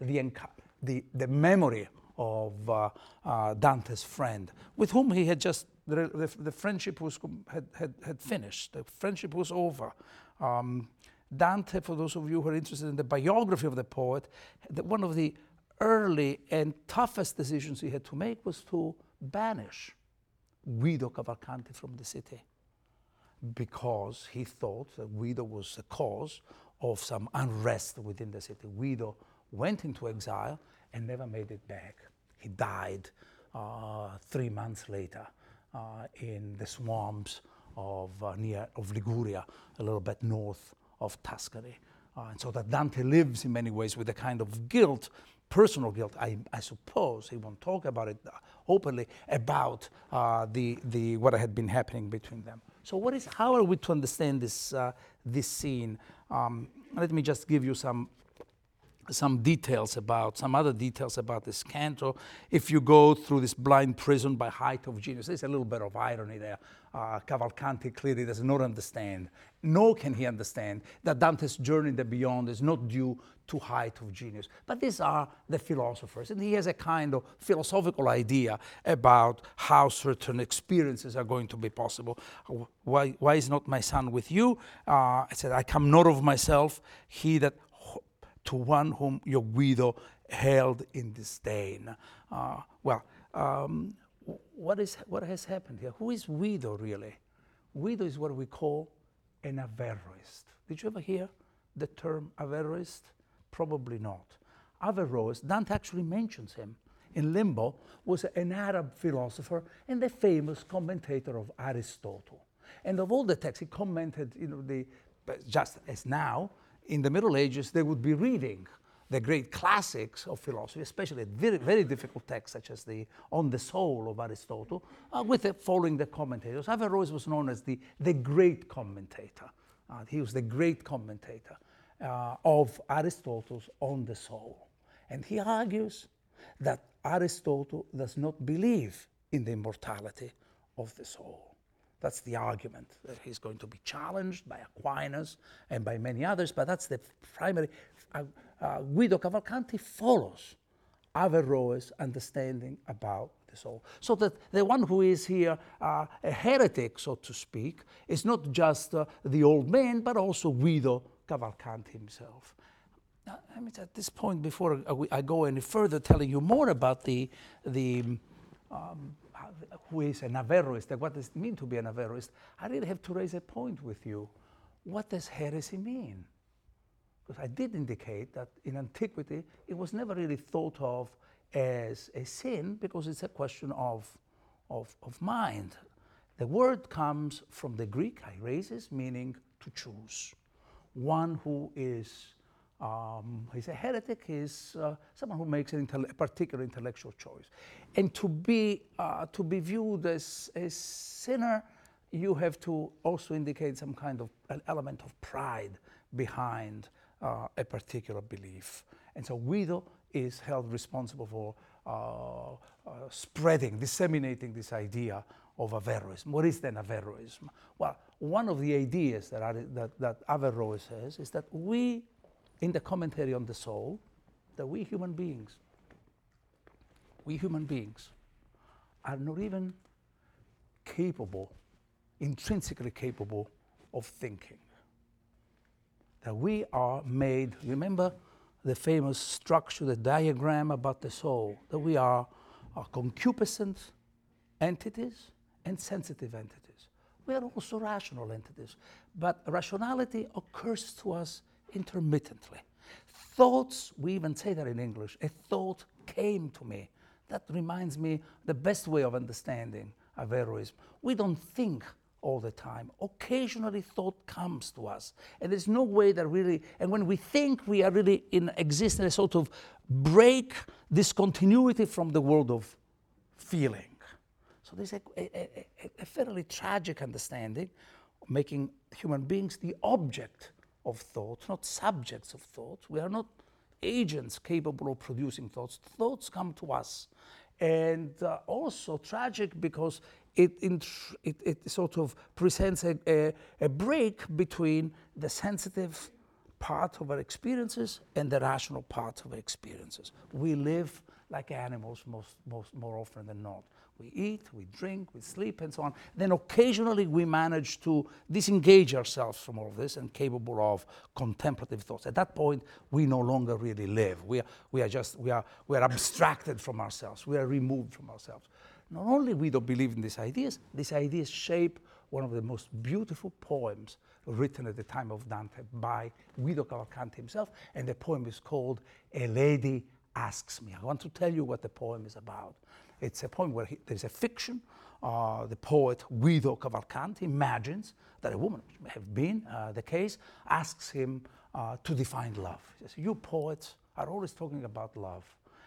the memory of Dante's friend, with whom he had just, the friendship had finished, the friendship was over. Dante, for those of you who are interested in the biography of the poet, one of the early and toughest decisions he had to make was to banish Guido Cavalcanti from the city, because he thought that Guido was the cause of some unrest within the city. Guido went into exile and never made it back. He died 3 months later in the swamps of Liguria, a little bit north of Tuscany. And so that Dante lives in many ways with a kind of guilt, personal guilt. I suppose he won't talk about it openly, about what had been happening between them. So how are we to understand this scene? Let me just give you some some other details about this canto. If you go through this blind prison by height of genius, there's a little bit of irony there. Cavalcanti clearly does not understand, nor can he understand, that Dante's journey in the beyond is not due to height of genius. But these are the philosophers, and he has a kind of philosophical idea about how certain experiences are going to be possible. Why is not my son with you? I said, I come not of myself, he that to one whom your Guido held in disdain. What has happened here? Who is Guido really? Guido is what we call an Averroist. Did you ever hear the term Averroist? Probably not. Averroes, Dante actually mentions him. In Limbo was an Arab philosopher and the famous commentator of Aristotle. And of all the texts, he commented, just as now, in the Middle Ages, they would be reading the great classics of philosophy, especially very, very difficult texts such as the On the Soul of Aristotle, following the commentators. Averroes was known as the great commentator. He was the great commentator of Aristotle's On the Soul. And he argues that Aristotle does not believe in the immortality of the soul. That's the argument, that he's going to be challenged by Aquinas and by many others, but that's the primary. Guido Cavalcanti follows Averroes' understanding about the soul. So that the one who is here a heretic, so to speak, is not just the old man, but also Guido Cavalcanti himself. Now, at this point, before I go any further, telling you more about who is an Averroist, and what does it mean to be an Averroist, I really have to raise a point with you. What does heresy mean? Because I did indicate that in antiquity, it was never really thought of as a sin, because it's a question of mind. The word comes from the Greek, airesis, meaning to choose. One who is a heretic is someone who makes a particular intellectual choice. And to be viewed as a sinner, you have to also indicate some kind of an element of pride behind a particular belief. And so Guido is held responsible for disseminating this idea of Averroism. What is then Averroism? Well, one of the ideas that Averroes has is that we, in the commentary on the soul, that we human beings are not even intrinsically capable of thinking. That we are made, remember the famous structure, the diagram about the soul, that we are concupiscent entities and sensitive entities. We are also rational entities, but rationality occurs to us intermittently. Thoughts, we even say that in English, a thought came to me. That reminds me the best way of understanding Averroism. We don't think all the time. Occasionally thought comes to us. And there's no way that really, and when we think, we are really in existence, a sort of break discontinuity from the world of feeling. So there's a fairly tragic understanding, making human beings the object of thought, not subjects of thought. We are not agents capable of producing thoughts. Thoughts come to us. And also tragic because it sort of presents a break between the sensitive part of our experiences and the rational part of our experiences. We live like animals more often than not. We eat, we drink, we sleep, and so on. Then occasionally we manage to disengage ourselves from all of this and capable of contemplative thoughts. At that point, we no longer really live. We are abstracted from ourselves. We are removed from ourselves. Not only we don't believe in these ideas shape one of the most beautiful poems written at the time of Dante by Guido Cavalcanti himself, and the poem is called A Lady Asks Me. I want to tell you what the poem is about. It's a poem where there's a fiction. The poet Guido Cavalcanti imagines that a woman, which may have been the case, asks him to define love. He says, you poets are always talking about love.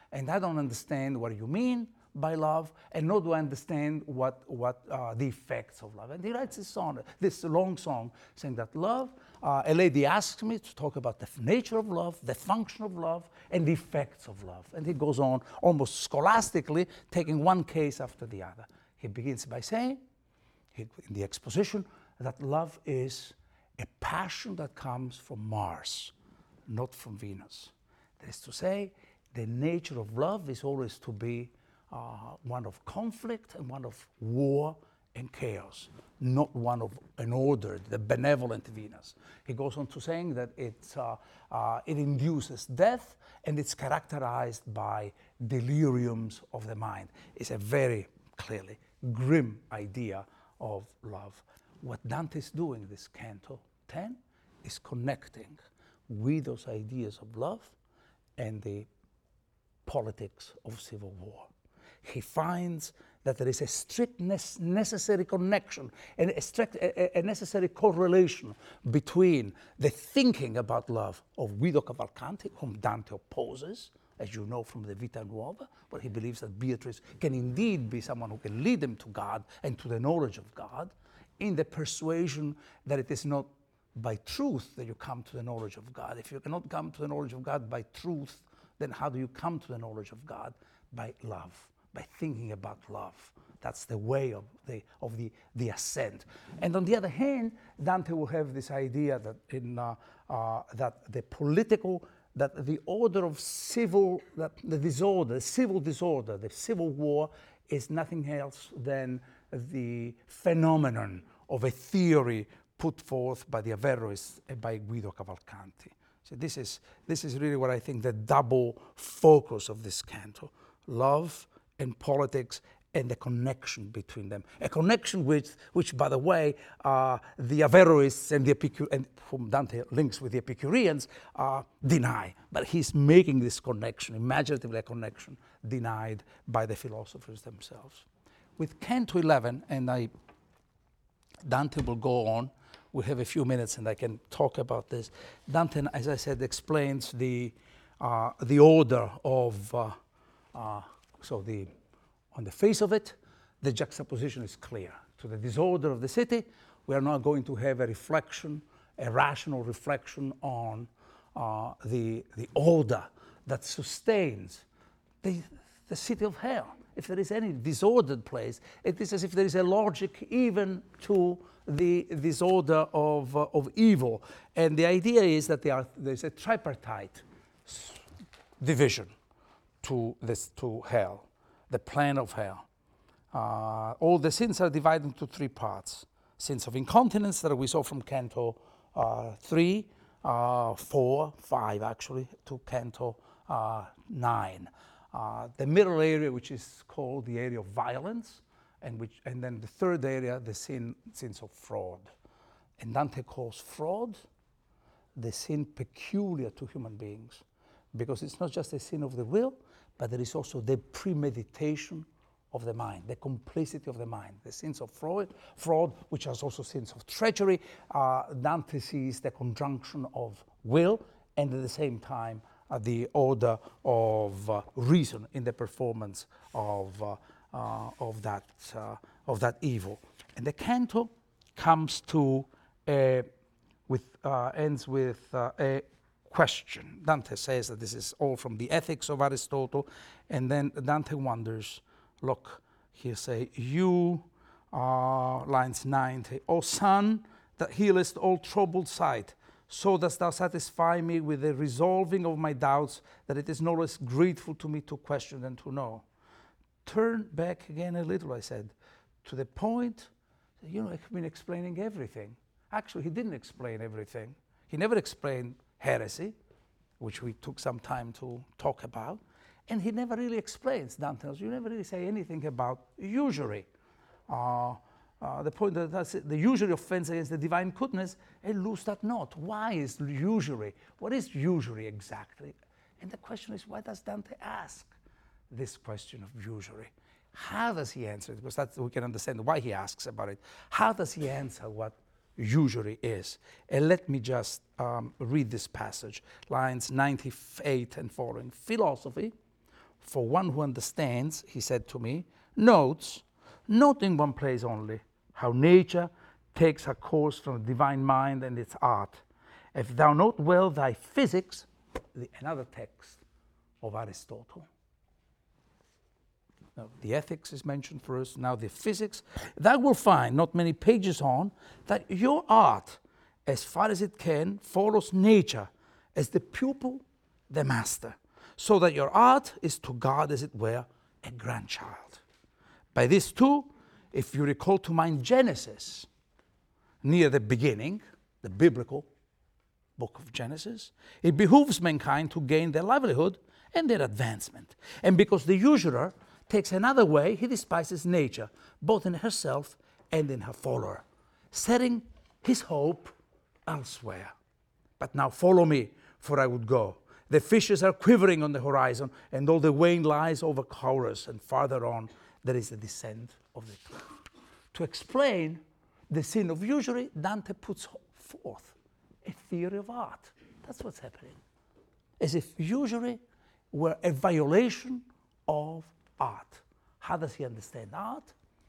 and I don't understand what you mean by love, and nor do I understand what the effects of love. And he writes this song, this long song, saying that love, a lady asked me to talk about the nature of love, the function of love, and the effects of love. And he goes on almost scholastically, taking one case after the other. He begins by saying, in the exposition, that love is a passion that comes from Mars, not from Venus. That is to say, the nature of love is always to be one of conflict and one of war and chaos, not one of an ordered, the benevolent Venus. He goes on to saying that it induces death and it's characterized by deliriums of the mind. It's a very clearly grim idea of love. What Dante is doing in this Canto 10 is connecting with those ideas of love and the politics of civil war. He finds that there is a strict necessary connection and a necessary correlation between the thinking about love of Guido Cavalcanti, whom Dante opposes, as you know from the Vita Nuova, where he believes that Beatrice can indeed be someone who can lead him to God and to the knowledge of God, in the persuasion that it is not by truth that you come to the knowledge of God. If you cannot come to the knowledge of God by truth, then how do you come to the knowledge of God? By love, by thinking about love. That's the way of the ascent. And on the other hand, Dante will have this idea that that the political, that the order of civil, that the disorder, the civil disorder, the civil war is nothing else than the phenomenon of a theory put forth by the Averroists and by Guido Cavalcanti. So this is really what I think the double focus of this canto: love and politics, and the connection between them. A connection which by the way, the Averroists and and whom Dante links with the Epicureans, deny. But he's making this connection, imaginatively a connection, denied by the philosophers themselves. With Canto 11, and Dante will go on, we have a few minutes and I can talk about this. Dante, as I said, explains the order of, on the face of it, the juxtaposition is clear. To the disorder of the city, we are now going to have a reflection, a rational reflection on the order that sustains the city of hell. If there is any disordered place, it is as if there is a logic even to the disorder of evil. And the idea is that there's a tripartite division to hell, the plan of hell. All the sins are divided into three parts. Sins of incontinence that we saw from Canto 3, 4, 5 actually, to Canto 9. The middle area, which is called the area of violence, and then the third area, the sins of fraud. And Dante calls fraud the sin peculiar to human beings, because it's not just a sin of the will, but there is also the premeditation of the mind, the complicity of the mind. The sins of fraud, which are also sins of treachery. Dante sees the conjunction of will and at the same time the order of reason in the performance of that evil. And the canto comes to ends with a question. Dante says that this is all from the Ethics of Aristotle, and then Dante wonders, look, he'll say, you, lines 90, O sun, that healest all troubled sight, so dost thou satisfy me with the resolving of my doubts, that it is no less grateful to me to question than to know. Turn back again a little, I said, to the point, I've been explaining everything. Actually, he didn't explain everything. He never explained heresy, which we took some time to talk about, and he never really explains, Dante, you never really say anything about usury. The point that the usury offense against the divine goodness, and lose that not. Why is usury? What is usury exactly? And the question is, why does Dante ask this question of usury? How does he answer it? Because we can understand why he asks about it. How does he answer what usury is? And let me just read this passage, lines 98 and following. Philosophy, for one who understands, he said to me, notes, not in one place only, how nature takes her course from the divine mind and its art. If thou note well thy physics, another text of Aristotle. Now, the ethics is mentioned first, now the physics. Thou will find, not many pages on, that your art, as far as it can, follows nature as the pupil, the master, so that your art is to God, as it were, a grandchild. By this too, if you recall to mind Genesis, near the beginning, the biblical book of Genesis, it behooves mankind to gain their livelihood and their advancement. And because the usurer takes another way, he despises nature, both in herself and in her follower, setting his hope elsewhere. But now follow me, for I would go. The fishes are quivering on the horizon, and all the wane lies over Chorus, and farther on there is the descent of the cliff. To explain the sin of usury, Dante puts forth a theory of art. That's what's happening. As if usury were a violation of art. How does he understand art?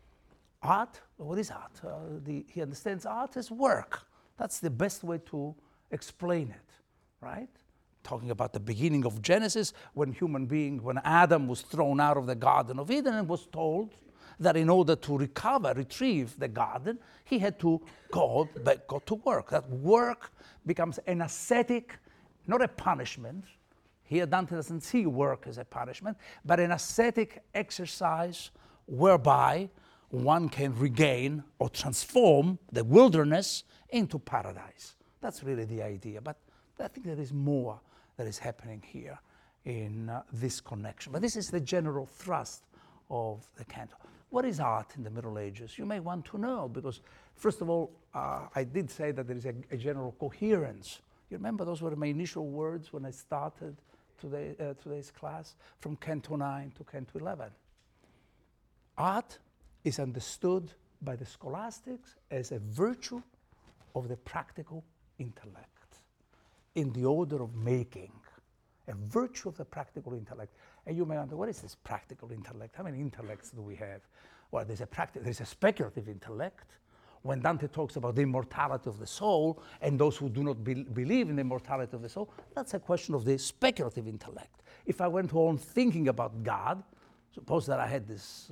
Art, what is art? He understands art as work. That's the best way to explain it, right? Talking about the beginning of Genesis, when Adam was thrown out of the Garden of Eden and was told that in order to retrieve the garden, he had to go to work. That work becomes an ascetic, not a punishment. Here Dante doesn't see work as a punishment, but an ascetic exercise whereby one can regain or transform the wilderness into paradise. That's really the idea, but I think there is more that is happening here in this connection. But this is the general thrust of the canto. What is art in the Middle Ages? You may want to know, because first of all, I did say that there is a general coherence. You remember those were my initial words when I started today's class, from Canto 9 to Canto 11. Art is understood by the scholastics as a virtue of the practical intellect, in the order of making, a virtue of the practical intellect. And you may wonder, what is this practical intellect? How many intellects do we have? Well, there's a speculative intellect. When Dante talks about the immortality of the soul, and those who do not believe in the immortality of the soul, that's a question of the speculative intellect. If I went on thinking about God, suppose that I had this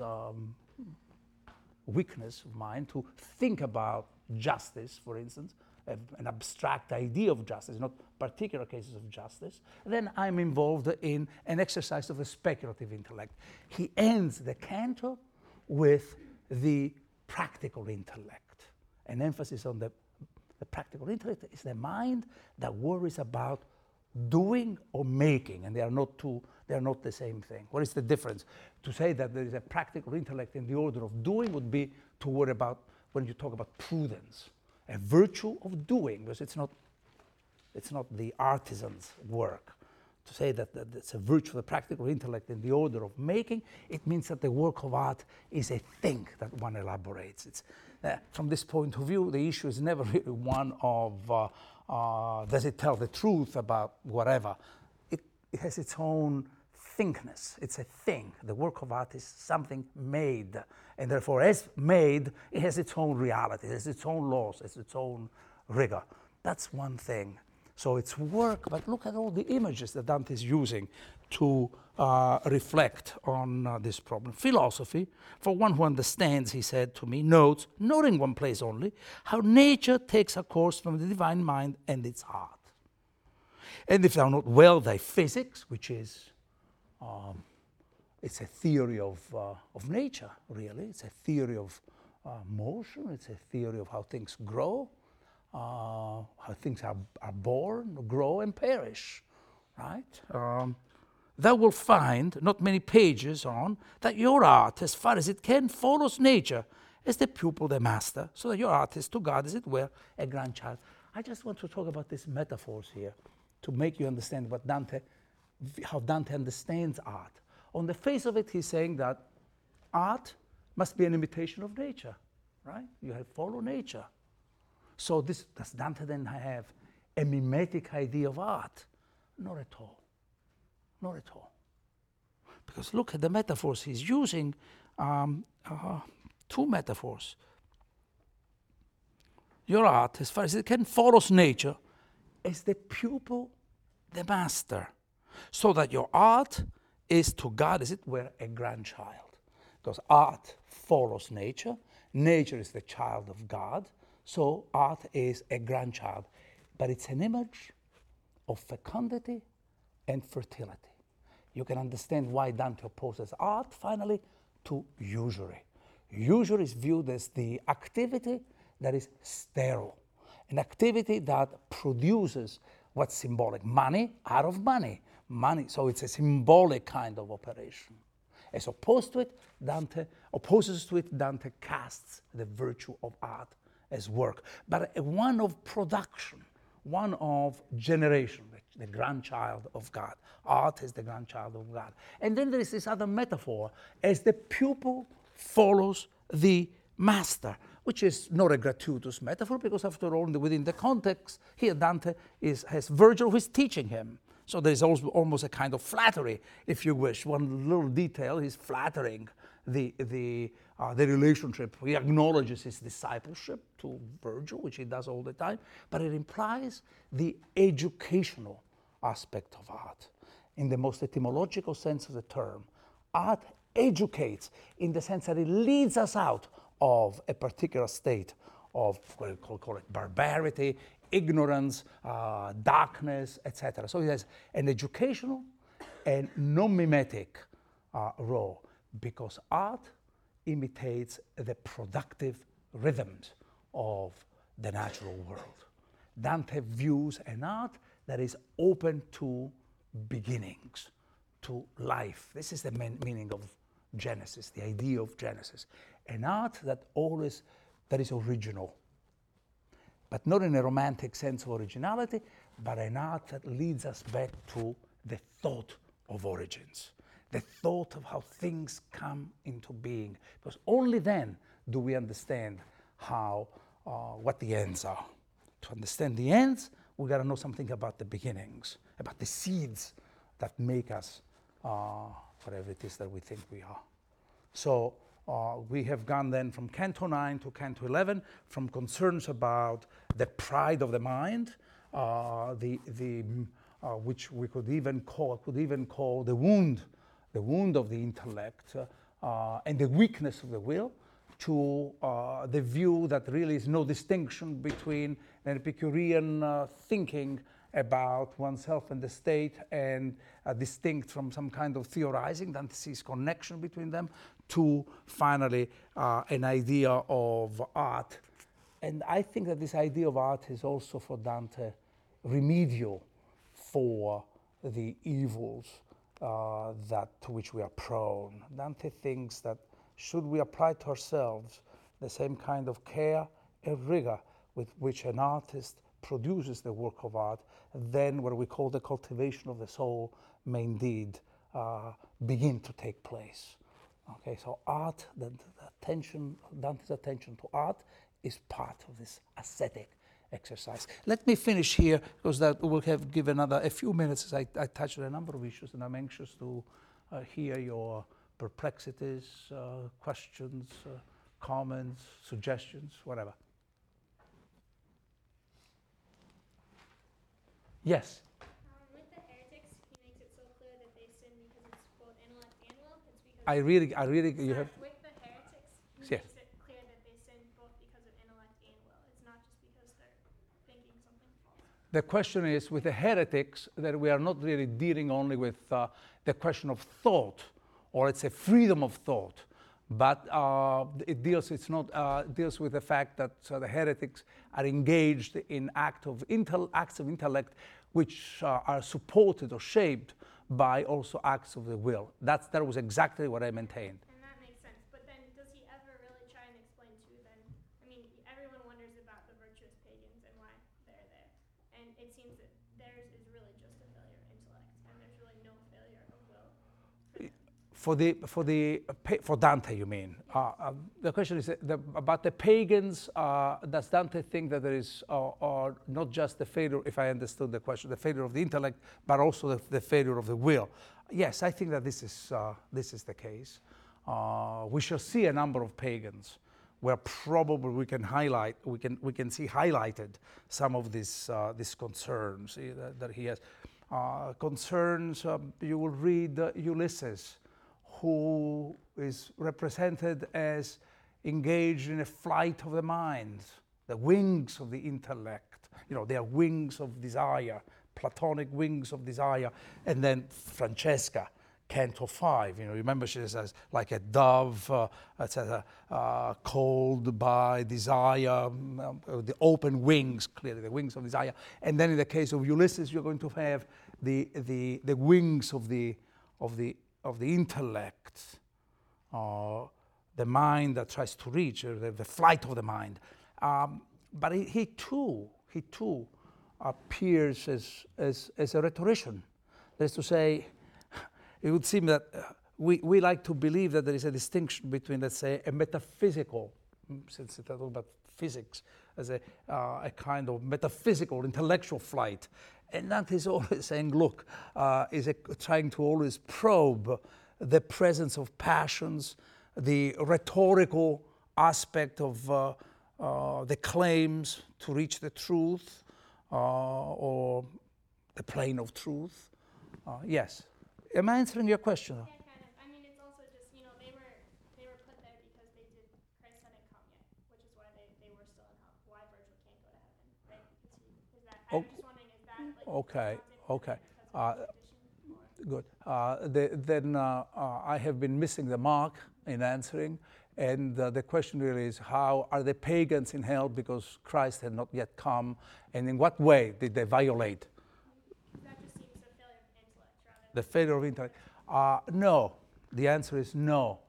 weakness of mine to think about justice, for instance, an abstract idea of justice, not particular cases of justice, then I'm involved in an exercise of a speculative intellect. He ends the canto with the practical intellect. An emphasis on the practical intellect is the mind that worries about doing or making, and they are not the same thing. What is the difference? To say that there is a practical intellect in the order of doing would be to worry about, when you talk about prudence, a virtue of doing, because it's not the artisan's work. To say that it's a virtue of the practical intellect in the order of making, it means that the work of art is a thing that one elaborates. It's, from this point of view, the issue is never really one of does it tell the truth about whatever. It has its own thinkness. It's a thing. The work of art is something made, and therefore, as made, it has its own reality, it has its own laws, it has its own rigor. That's one thing. So it's work, but look at all the images that Dante is using to reflect on this problem. Philosophy, for one who understands, he said to me, notes, not in one place only, how nature takes a course from the divine mind and its art. And if thou note well thy physics, which is, it's a theory of nature, really. It's a theory of motion. It's a theory of how things grow, how things are born, grow, and perish, right? Thou wilt find, not many pages on, that your art, as far as it can, follows nature as the pupil, the master, so that your art is to God, as it were, a grandchild. I just want to talk about these metaphors here to make you understand how Dante understands art. On the face of it, he's saying that art must be an imitation of nature, right? You have follow nature. So does Dante then have a mimetic idea of art? Not at all. Not at all. Because look at the metaphors he's using, two metaphors. Your art, as far as it can, follows nature as the pupil, the master. So that your art is to God, as it were, a grandchild. Because art follows nature. Nature is the child of God. So art is a grandchild. But it's an image of fecundity and fertility. You can understand why Dante opposes art, finally, to usury. Usury is viewed as the activity that is sterile, an activity that produces what's symbolic, money out of money. Money, so it's a symbolic kind of operation. As opposed to it, Dante casts the virtue of art as work, but one of production, one of generation, the grandchild of God. Art is the grandchild of God. And then there is this other metaphor, as the pupil follows the master, which is not a gratuitous metaphor, because after all, within the context, here Dante has Virgil who is teaching him. So there is also almost a kind of flattery, if you wish. One little detail, he's flattering the relationship. He acknowledges his discipleship to Virgil, which he does all the time, but it implies the educational aspect of art. In the most etymological sense of the term, art educates in the sense that it leads us out of a particular state of, call it barbarity, ignorance, darkness, etc. So it has an educational and non-mimetic role, because art imitates the productive rhythms of the natural world. Dante views an art that is open to beginnings, to life. This is the main meaning of Genesis, the idea of Genesis. An art that is original, but not in a romantic sense of originality, but an art that leads us back to the thought of origins, the thought of how things come into being, because only then do we understand what the ends are. To understand the ends, we got to know something about the beginnings, about the seeds that make us whatever it is that we think we are. So we have gone then from Canto 9 to Canto 11, from concerns about the pride of the mind, which we could even call the wound of the intellect, and the weakness of the will, to the view that really is no distinction between an Epicurean thinking about oneself and the state, and distinct from some kind of theorizing. Dante sees connection between them, to finally an idea of art. And I think that this idea of art is also for Dante remedial for the evils to which we are prone. Dante thinks that should we apply to ourselves the same kind of care and rigor with which an artist produces the work of art, then what we call the cultivation of the soul may indeed begin to take place. Okay, so art, Dante's attention to art is part of this ascetic exercise. Let me finish here, because that will give a few minutes as I touch on a number of issues, and I'm anxious to hear your perplexities, questions, comments, suggestions, whatever. Yes? With the heretics, he makes it so clear that they sin because it's both intellect and will. It's because you have. With the heretics, he Yeah. makes it clear that they sin both because of intellect and will. It's not just because they're thinking something false. The question is, with the heretics, that we are not really dealing only with the question of thought, or it's a freedom of thought, but it deals with the fact that the heretics are engaged in acts of intellect which are supported or shaped by also acts of the will. That was exactly what I maintained. And that makes sense. But then does he ever really try and explain too then? I mean, everyone wonders about the virtuous pagans and why they're there. And it seems that theirs is really just a failure of intellect, and there's really no failure of will. for Dante, you mean? The question is about the pagans. Does Dante think that there is not just the failure, if I understood the question, the failure of the intellect, but also the failure of the will? Yes, I think that this is the case. We shall see a number of pagans where probably we can see highlighted some of these concerns that he has. Concerns. You will read Ulysses, who is represented as engaged in a flight of the mind, the wings of the intellect. They are wings of desire, Platonic wings of desire. And then Francesca, Canto 5, remember she says, like a dove, etc., called by desire, the open wings, clearly the wings of desire. And then in the case of Ulysses, you're going to have the wings of the intellect, the mind that tries to reach, or the flight of the mind. But he too appears as a rhetorician. That is to say, it would seem that we like to believe that there is a distinction between, let's say, a metaphysical, since it's talking about physics, as a kind of metaphysical, intellectual flight. And Dante is always saying, look, trying to always probe the presence of passions, the rhetorical aspect of the claims to reach the truth, or the plane of truth. Yes. Am I answering your question? Yeah, kind of. I mean, it's also just, they were put there because Christ hadn't come yet, which is why they were still in hell. Why Virgil can't go to heaven, right? I'm just wondering, is that like okay. because of the Good. Then I have been missing the mark in answering, and the question really is, how are the pagans in hell because Christ had not yet come, and in what way did they violate? That just seems a failure of intellect rather than The failure of intellect? No. The answer is no.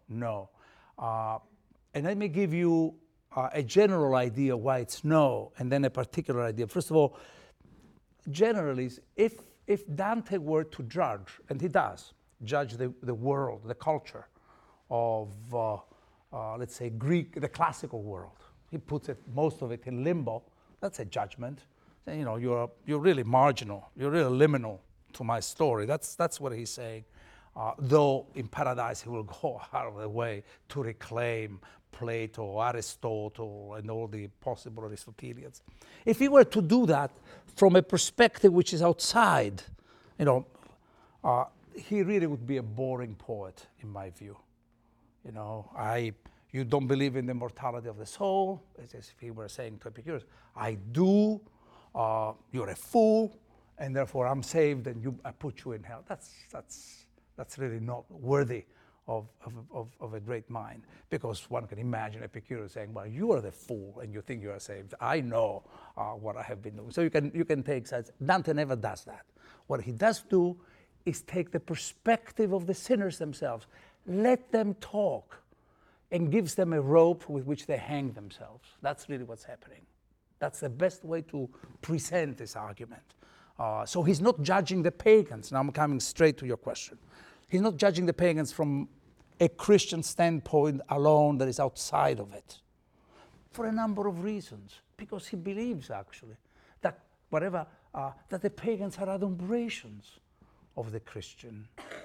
And let me give you a general idea why it's no, and then a particular idea. First of all, generally, if Dante were to judge, and he does, judge the world, the culture of, let's say, Greek, the classical world, he puts most of it in limbo. That's a judgment. You're really marginal. You're really liminal to my story. That's what he's saying. Though in paradise he will go out of the way to reclaim Plato, Aristotle, and all the possible Aristotelians. If he were to do that from a perspective which is outside, he really would be a boring poet, in my view. You don't believe in the immortality of the soul, as if he were saying to Epicurus. I do. You're a fool, and therefore I'm saved, and I put you in hell. That's really not worthy of a great mind, because one can imagine Epicurus saying, well, you are the fool and you think you are saved. I know what I have been doing. So you can take sides. Dante never does that. What he does do is take the perspective of the sinners themselves, let them talk, and gives them a rope with which they hang themselves. That's really what's happening. That's the best way to present this argument. So he's not judging the pagans. Now I'm coming straight to your question. He's not judging the pagans from a Christian standpoint alone that is outside of it, for a number of reasons. Because he believes, actually, that that the pagans are adumbrations of the Christian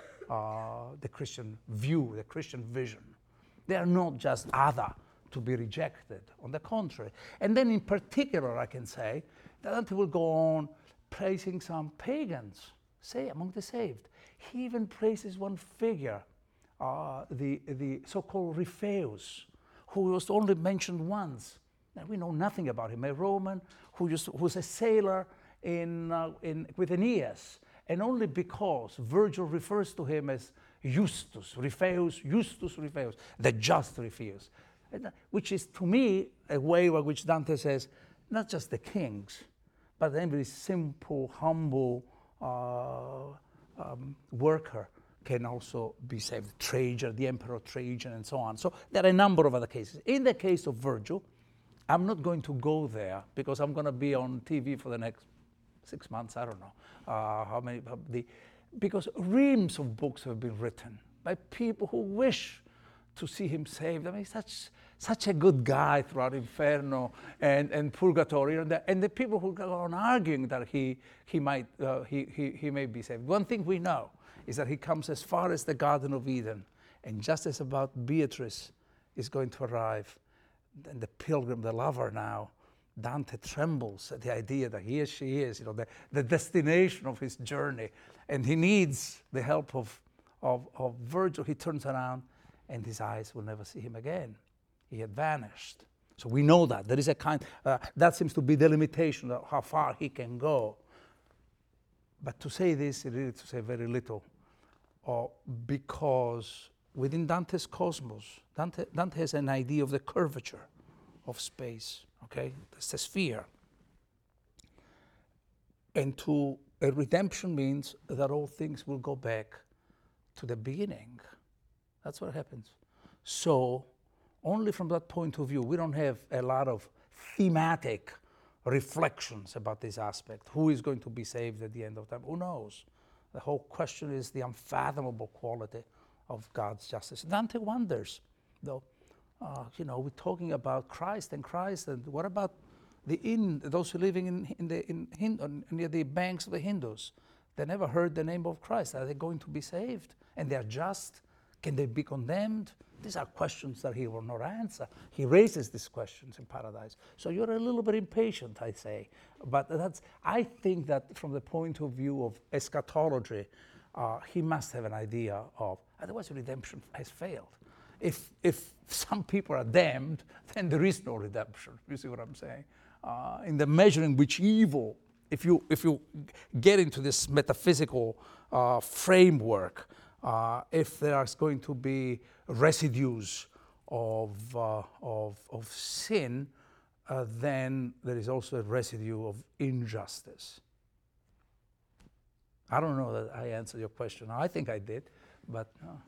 view, the Christian vision. They are not just other to be rejected. On the contrary. And then in particular, I can say that Dante will go on praising some pagans, say among the saved. He even praises one figure, the so-called Ripheus, who was only mentioned once. Now we know nothing about him. A Roman who was a sailor with Aeneas, and only because Virgil refers to him as Justus Ripheus, the just Ripheus, which is to me a way by which Dante says not just the kings, but every simple, humble worker can also be saved. Trajan, the Emperor Trajan, and so on. So there are a number of other cases. In the case of Virgil, I'm not going to go there because I'm going to be on TV for the next 6 months. I don't know how many. Because reams of books have been written by people who wish to see him saved. I mean, such a good guy throughout Inferno and Purgatory, and the people who go on arguing that he may be saved. One thing we know is that he comes as far as the Garden of Eden, and just as about Beatrice is going to arrive, and the pilgrim, the lover now, Dante trembles at the idea that here she is, the destination of his journey, and he needs the help of Virgil. He turns around, and his eyes will never see him again. He had vanished. So we know that. There is a kind, that seems to be the limitation of how far he can go. But to say this is really to say very little, because within Dante's cosmos, Dante has an idea of the curvature of space, okay? It's the sphere. And a redemption means that all things will go back to the beginning. That's what happens. So, only from that point of view, we don't have a lot of thematic reflections about this aspect. Who is going to be saved at the end of time? Who knows? The whole question is the unfathomable quality of God's justice. Dante wonders, though, we're talking about Christ, and what about those who are living near the banks of the Hindus? They never heard the name of Christ. Are they going to be saved? And they are just. Can they be condemned? These are questions that he will not answer. He raises these questions in Paradise. So you're a little bit impatient, I say. But I think that from the point of view of eschatology, he must have an idea of, otherwise redemption has failed. If some people are damned, then there is no redemption. You see what I'm saying? In the measure in which evil, if you get into this metaphysical framework, if there is going to be residues of sin, then there is also a residue of injustice. I don't know that I answered your question. I think I did, but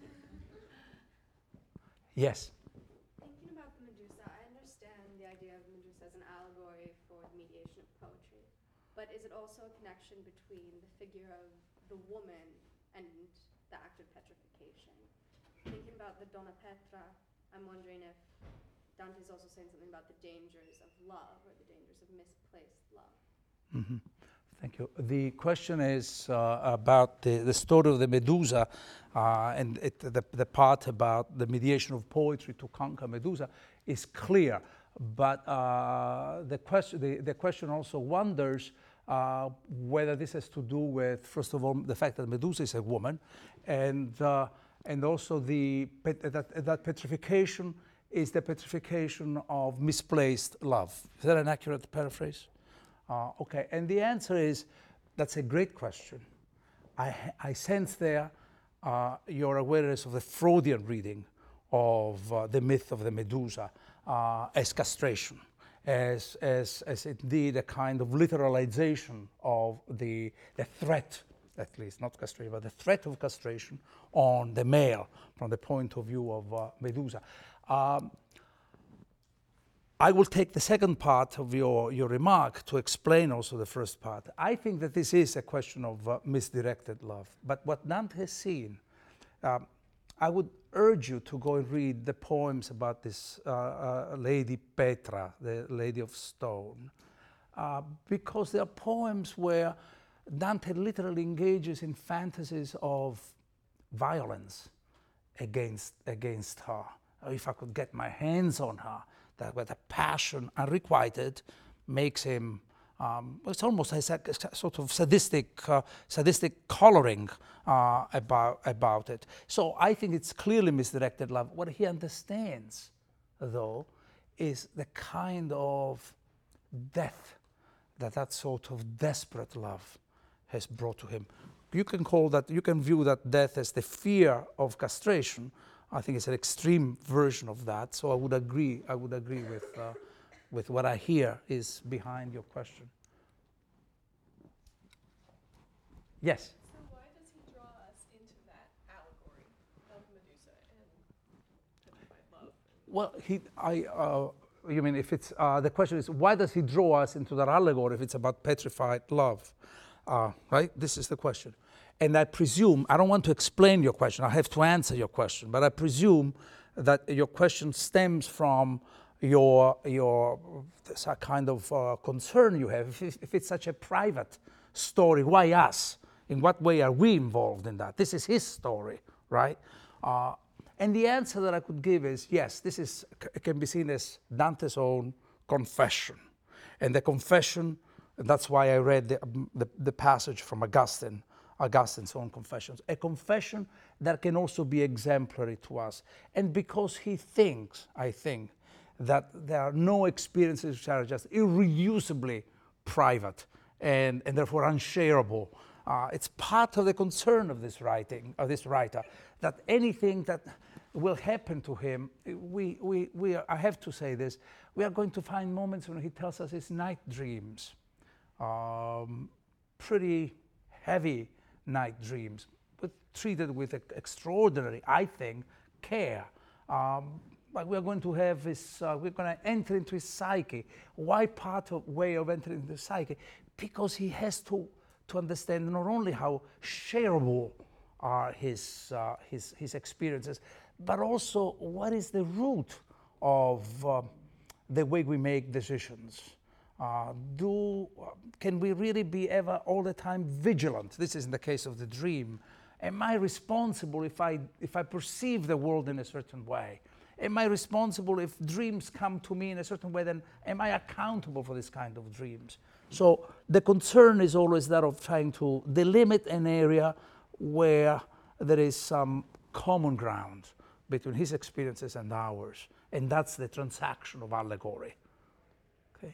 yes. Thinking about the Medusa, I understand the idea of Medusa as an allegory for the mediation of poetry, but is it also a connection between the figure of the woman and the act of petrification? Thinking about the Donna Petra, I'm wondering if Dante's also saying something about the dangers of love or the dangers of misplaced love. Mm-hmm. Thank you. The question is about the story of the Medusa and the part about the mediation of poetry to conquer Medusa is clear, but the question also wonders whether this has to do with, first of all, the fact that Medusa is a woman, and also that petrification is the petrification of misplaced love. Is that an accurate paraphrase? Okay, and the answer is, that's a great question. I sense there your awareness of the Freudian reading of the myth of the Medusa as castration, as indeed a kind of literalization of the threat, at least not castration, but the threat of castration on the male from the point of view of Medusa. I will take the second part of your remark to explain also the first part. I think that this is a question of misdirected love. But what Dante has seen, I would urge you to go and read the poems about this Lady Petra, the Lady of Stone, because they are poems where Dante literally engages in fantasies of violence against her. If I could get my hands on her, that with a passion unrequited makes him, it's almost a sort of sadistic coloring about it. So I think it's clearly misdirected love. What he understands, though, is the kind of death that sort of desperate love has brought to him. You can view that death as the fear of castration. I think it's an extreme version of that. So I would agree with what I hear is behind your question. Yes? So why does he draw us into that allegory of Medusa and petrified love? Well, you mean if it's, the question is, why does he draw us into that allegory if it's about petrified love? Right? This is the question. And I presume, I don't want to explain your question, I have to answer your question, but I presume that your question stems from your this kind of concern you have. If it's such a private story, why us? In what way are we involved in that? This is his story, right? And the answer that I could give is, yes, this can be seen as Dante's own confession. And the confession, that's why I read the passage from Augustine's own confessions, a confession that can also be exemplary to us. And because he thinks, I think, that there are no experiences which are just irreducibly private and therefore unshareable. It's part of the concern of this writer, that anything that will happen to him, I have to say this, we are going to find moments when he tells us his night dreams, pretty heavy night dreams, but treated with extraordinary, I think, care. But we are going to have this, we're going to enter into his psyche. Why way of entering into his psyche? Because he has to understand not only how shareable are his experiences, but also what is the root of the way we make decisions. Can we really be ever all the time vigilant? This is in the case of the dream. Am I responsible if I perceive the world in a certain way? Am I responsible if dreams come to me in a certain way? Then am I accountable for this kind of dreams? So the concern is always that of trying to delimit an area where there is some common ground between his experiences and ours. And that's the transaction of allegory. Okay.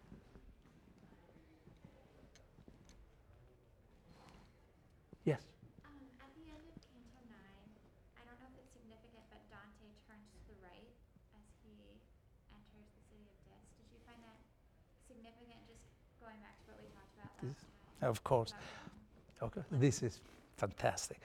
Yes? At the end of Canto 9, I don't know if it's significant, but Dante turns to the right as he enters the city of Dis. Did you find that significant, just going back to what we talked about last time? Of course. Okay, this is fantastic.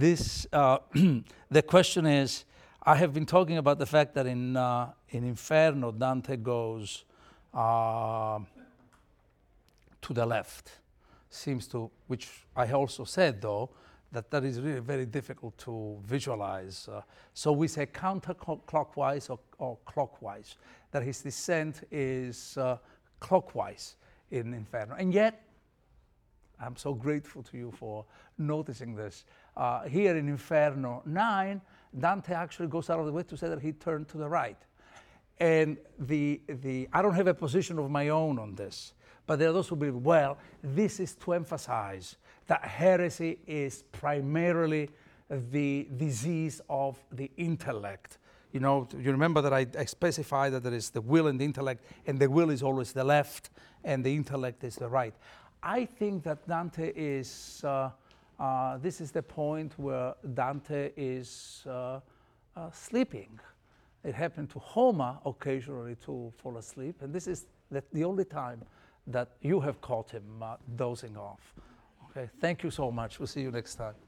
The question is, I have been talking about the fact that in Inferno, Dante goes to the left. Which I also said, though, that is really very difficult to visualize. So we say counterclockwise or clockwise, that his descent is clockwise in Inferno. And yet, I'm so grateful to you for noticing this. Here in Inferno 9, Dante actually goes out of the way to say that he turned to the right. And I don't have a position of my own on this, but there are those who believe, well, this is to emphasize that heresy is primarily the disease of the intellect. You know, you remember that I specified that there is the will and the intellect, and the will is always the left, and the intellect is the right. I think that Dante is, this is the point where Dante is sleeping. It happened to Homer occasionally to fall asleep, and this is the only time that you have caught him dozing off. Okay, thank you so much. We'll see you next time.